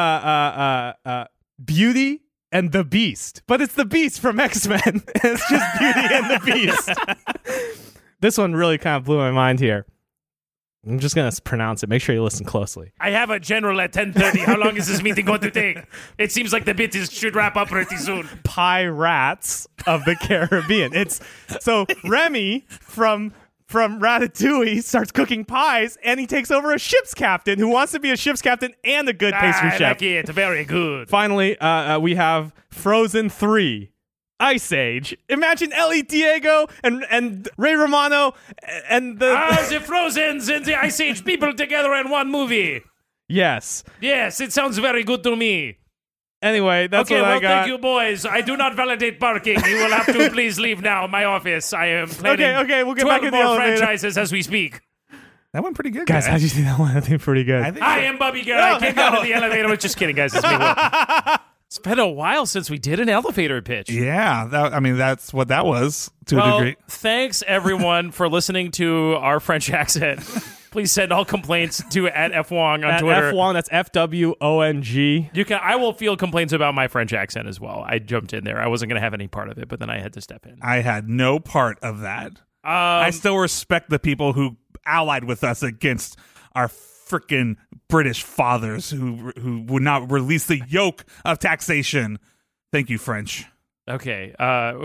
got Beauty and the Beast, but it's the Beast from X-Men. It's just Beauty and the Beast. This one really kind of blew my mind here. I'm just going to pronounce it. Make sure you listen closely. I have a general at 10:30. How long is this meeting going to take? It seems like the bit should wrap up pretty soon. Pirates of the Caribbean. It's so Remy from Ratatouille starts cooking pies, and he takes over a ship's captain who wants to be a ship's captain and a good pastry I chef. like it. Very good. Finally, we have Frozen 3. Ice Age. Imagine Ellie Diego and Ray Romano and the the Frozens and the Ice Age people together in one movie. Yes. Yes, it sounds very good to me. Anyway, that's what I got. Thank you, boys. I do not validate parking. You will have to please leave now. My office. I am planning Okay, we'll get back in the more elevator. franchises as we speak. That went pretty good, Guys, how'd you see that one? I think pretty good. I am Bubby Girl. I came down to the elevator. Just kidding, guys. It's me. Will. It's been a while since we did an elevator pitch. Yeah, that's what that was to a degree. Thanks everyone for listening to our French accent. Please send all complaints to @FWong on Twitter. F1, that's FWONG. You can. I will field complaints about my French accent as well. I jumped in there. I wasn't going to have any part of it, but then I had to step in. I had no part of that. I still respect the people who allied with us against our freaking British fathers who would not release the yoke of taxation. Thank you, French. Okay.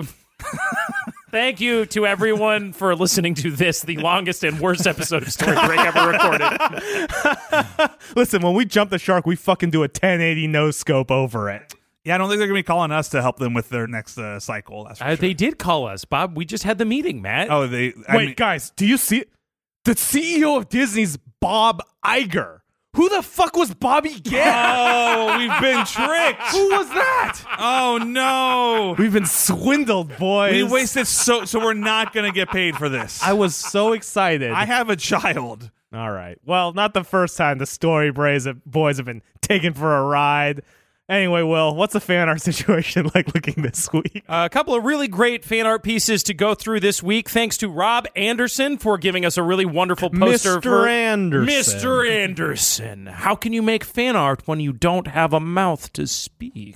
Thank you to everyone for listening to this, the longest and worst episode of Story Break ever recorded. Listen, when we jump the shark, we fucking do a 1080 no scope over it. Yeah, I don't think they're going to be calling us to help them with their next cycle. That's for sure. They did call us, Bob. We just had the meeting, Matt. Oh, Wait, guys, do you see the CEO of Disney's Bob Iger? Who the fuck was Bobby Gale? Oh, we've been tricked. Who was that? Oh, no. We've been swindled, boys. We wasted so we're not going to get paid for this. I was so excited. I have a child. All right. Well, not the first time the Story boys have been taken for a ride. Anyway, Will, what's the fan art situation like looking this week? A couple of really great fan art pieces to go through this week. Thanks to Rob Anderson for giving us a really wonderful poster. Mr. Anderson. Mr. Anderson. How can you make fan art when you don't have a mouth to speak?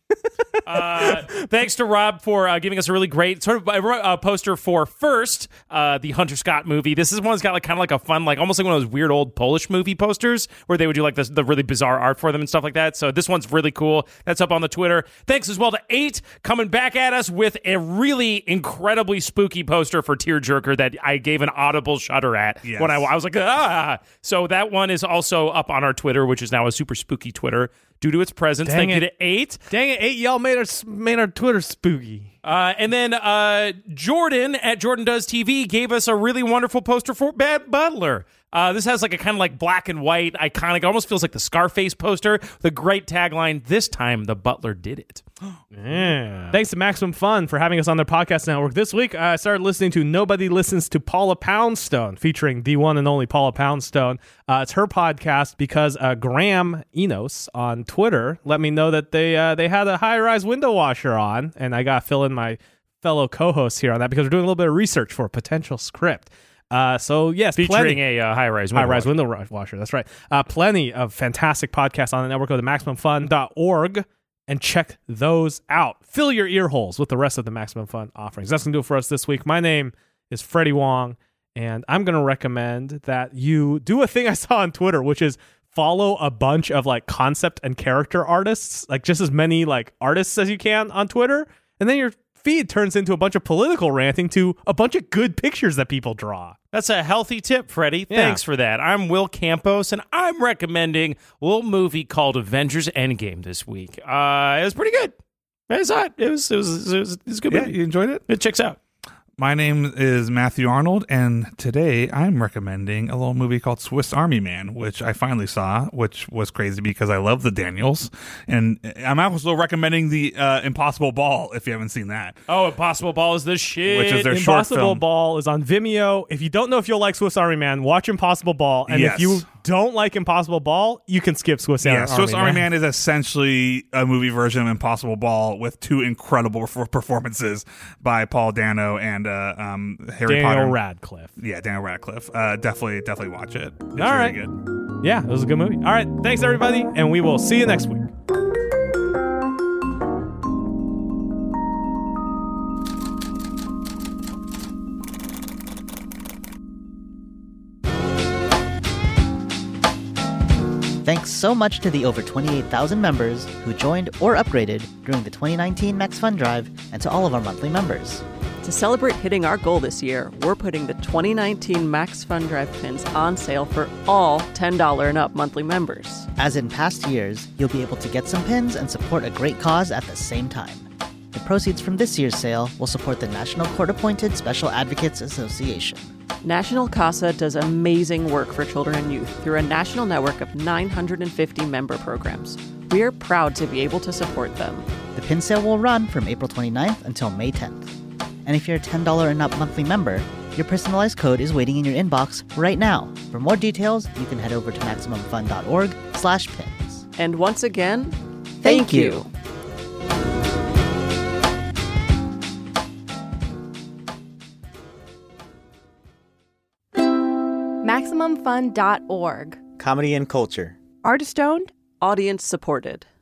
Thanks to Rob for giving us a really great sort of poster for First, the Hunter Scott movie. This is one that's got kind of like a fun, like almost like one of those weird old Polish movie posters where they would do like the really bizarre art for them and stuff like that. So this one's really cool. That's up on the Twitter. Thanks as well to 8 coming back at us with a really incredibly spooky poster for Tearjerker that I gave an audible shudder at when I was like, ah. So that one is also up on our Twitter, which is now a super spooky Twitter due to its presence. Thank you to 8. Dang it, 8 y'all made our Twitter spooky. And then Jordan at Jordan Does TV gave us a really wonderful poster for Bad Butler. This has like a kind of like black and white, iconic, almost feels like the Scarface poster. The great tagline, "This time the butler did it." Yeah. Thanks to Maximum Fun for having us on their podcast network. This week, I started listening to Nobody Listens to Paula Poundstone, featuring the one and only Paula Poundstone. It's her podcast because Graham Enos on Twitter let me know that they had a high-rise window washer on, and I got to fill in my fellow co-hosts here on that because we're doing a little bit of research for a potential script. So yes, featuring a high-rise window washer. That's right. Plenty of fantastic podcasts on the network. Go to MaximumFun.org and check those out. Fill your ear holes with the rest of the Maximum Fun offerings. That's going to do it for us this week. My name is Freddie Wong, and I'm going to recommend that you do a thing I saw on Twitter, which is follow a bunch of like concept and character artists, like just as many like artists as you can on Twitter, and then your feed turns into a bunch of political ranting to a bunch of good pictures that people draw. That's a healthy tip, Freddie. Yeah. Thanks for that. I'm Will Campos, and I'm recommending a little movie called Avengers Endgame this week. It was pretty good. I saw it. It was a good movie. You enjoyed it? It checks out. My name is Matthew Arnold, and today I'm recommending a little movie called Swiss Army Man, which I finally saw, which was crazy because I love the Daniels. And I'm also recommending the Impossible Ball, if you haven't seen that. Oh, Impossible Ball is the shit. Which is their short Impossible film. Ball is on Vimeo. If you don't know if you'll like Swiss Army Man, watch Impossible Ball. And Yes. if you don't like Impossible Ball, you can skip Swiss Army Man. Swiss Army Man is essentially a movie version of Impossible Ball with two incredible performances by Paul Dano and Harry Potter. Daniel Radcliffe. Yeah, Daniel Radcliffe. Definitely watch it. It's All right. really good. Yeah, it was a good movie. All right, thanks everybody, and we will see you next week. Thanks so much to the over 28,000 members who joined or upgraded during the 2019 Max Fun Drive, and to all of our monthly members. To celebrate hitting our goal this year, we're putting the 2019 Max Fun Drive pins on sale for all $10 and up monthly members. As in past years, you'll be able to get some pins and support a great cause at the same time. The proceeds from this year's sale will support the National Court-Appointed Special Advocates Association. National CASA does amazing work for children and youth through a national network of 950 member programs. We are proud to be able to support them. The pin sale will run from April 29th until May 10th. And if you're a $10 and up monthly member, your personalized code is waiting in your inbox right now. For more details, you can head over to MaximumFun.org/pins. And once again, thank you. MaximumFun.org. Comedy and culture. Artist owned. Audience supported.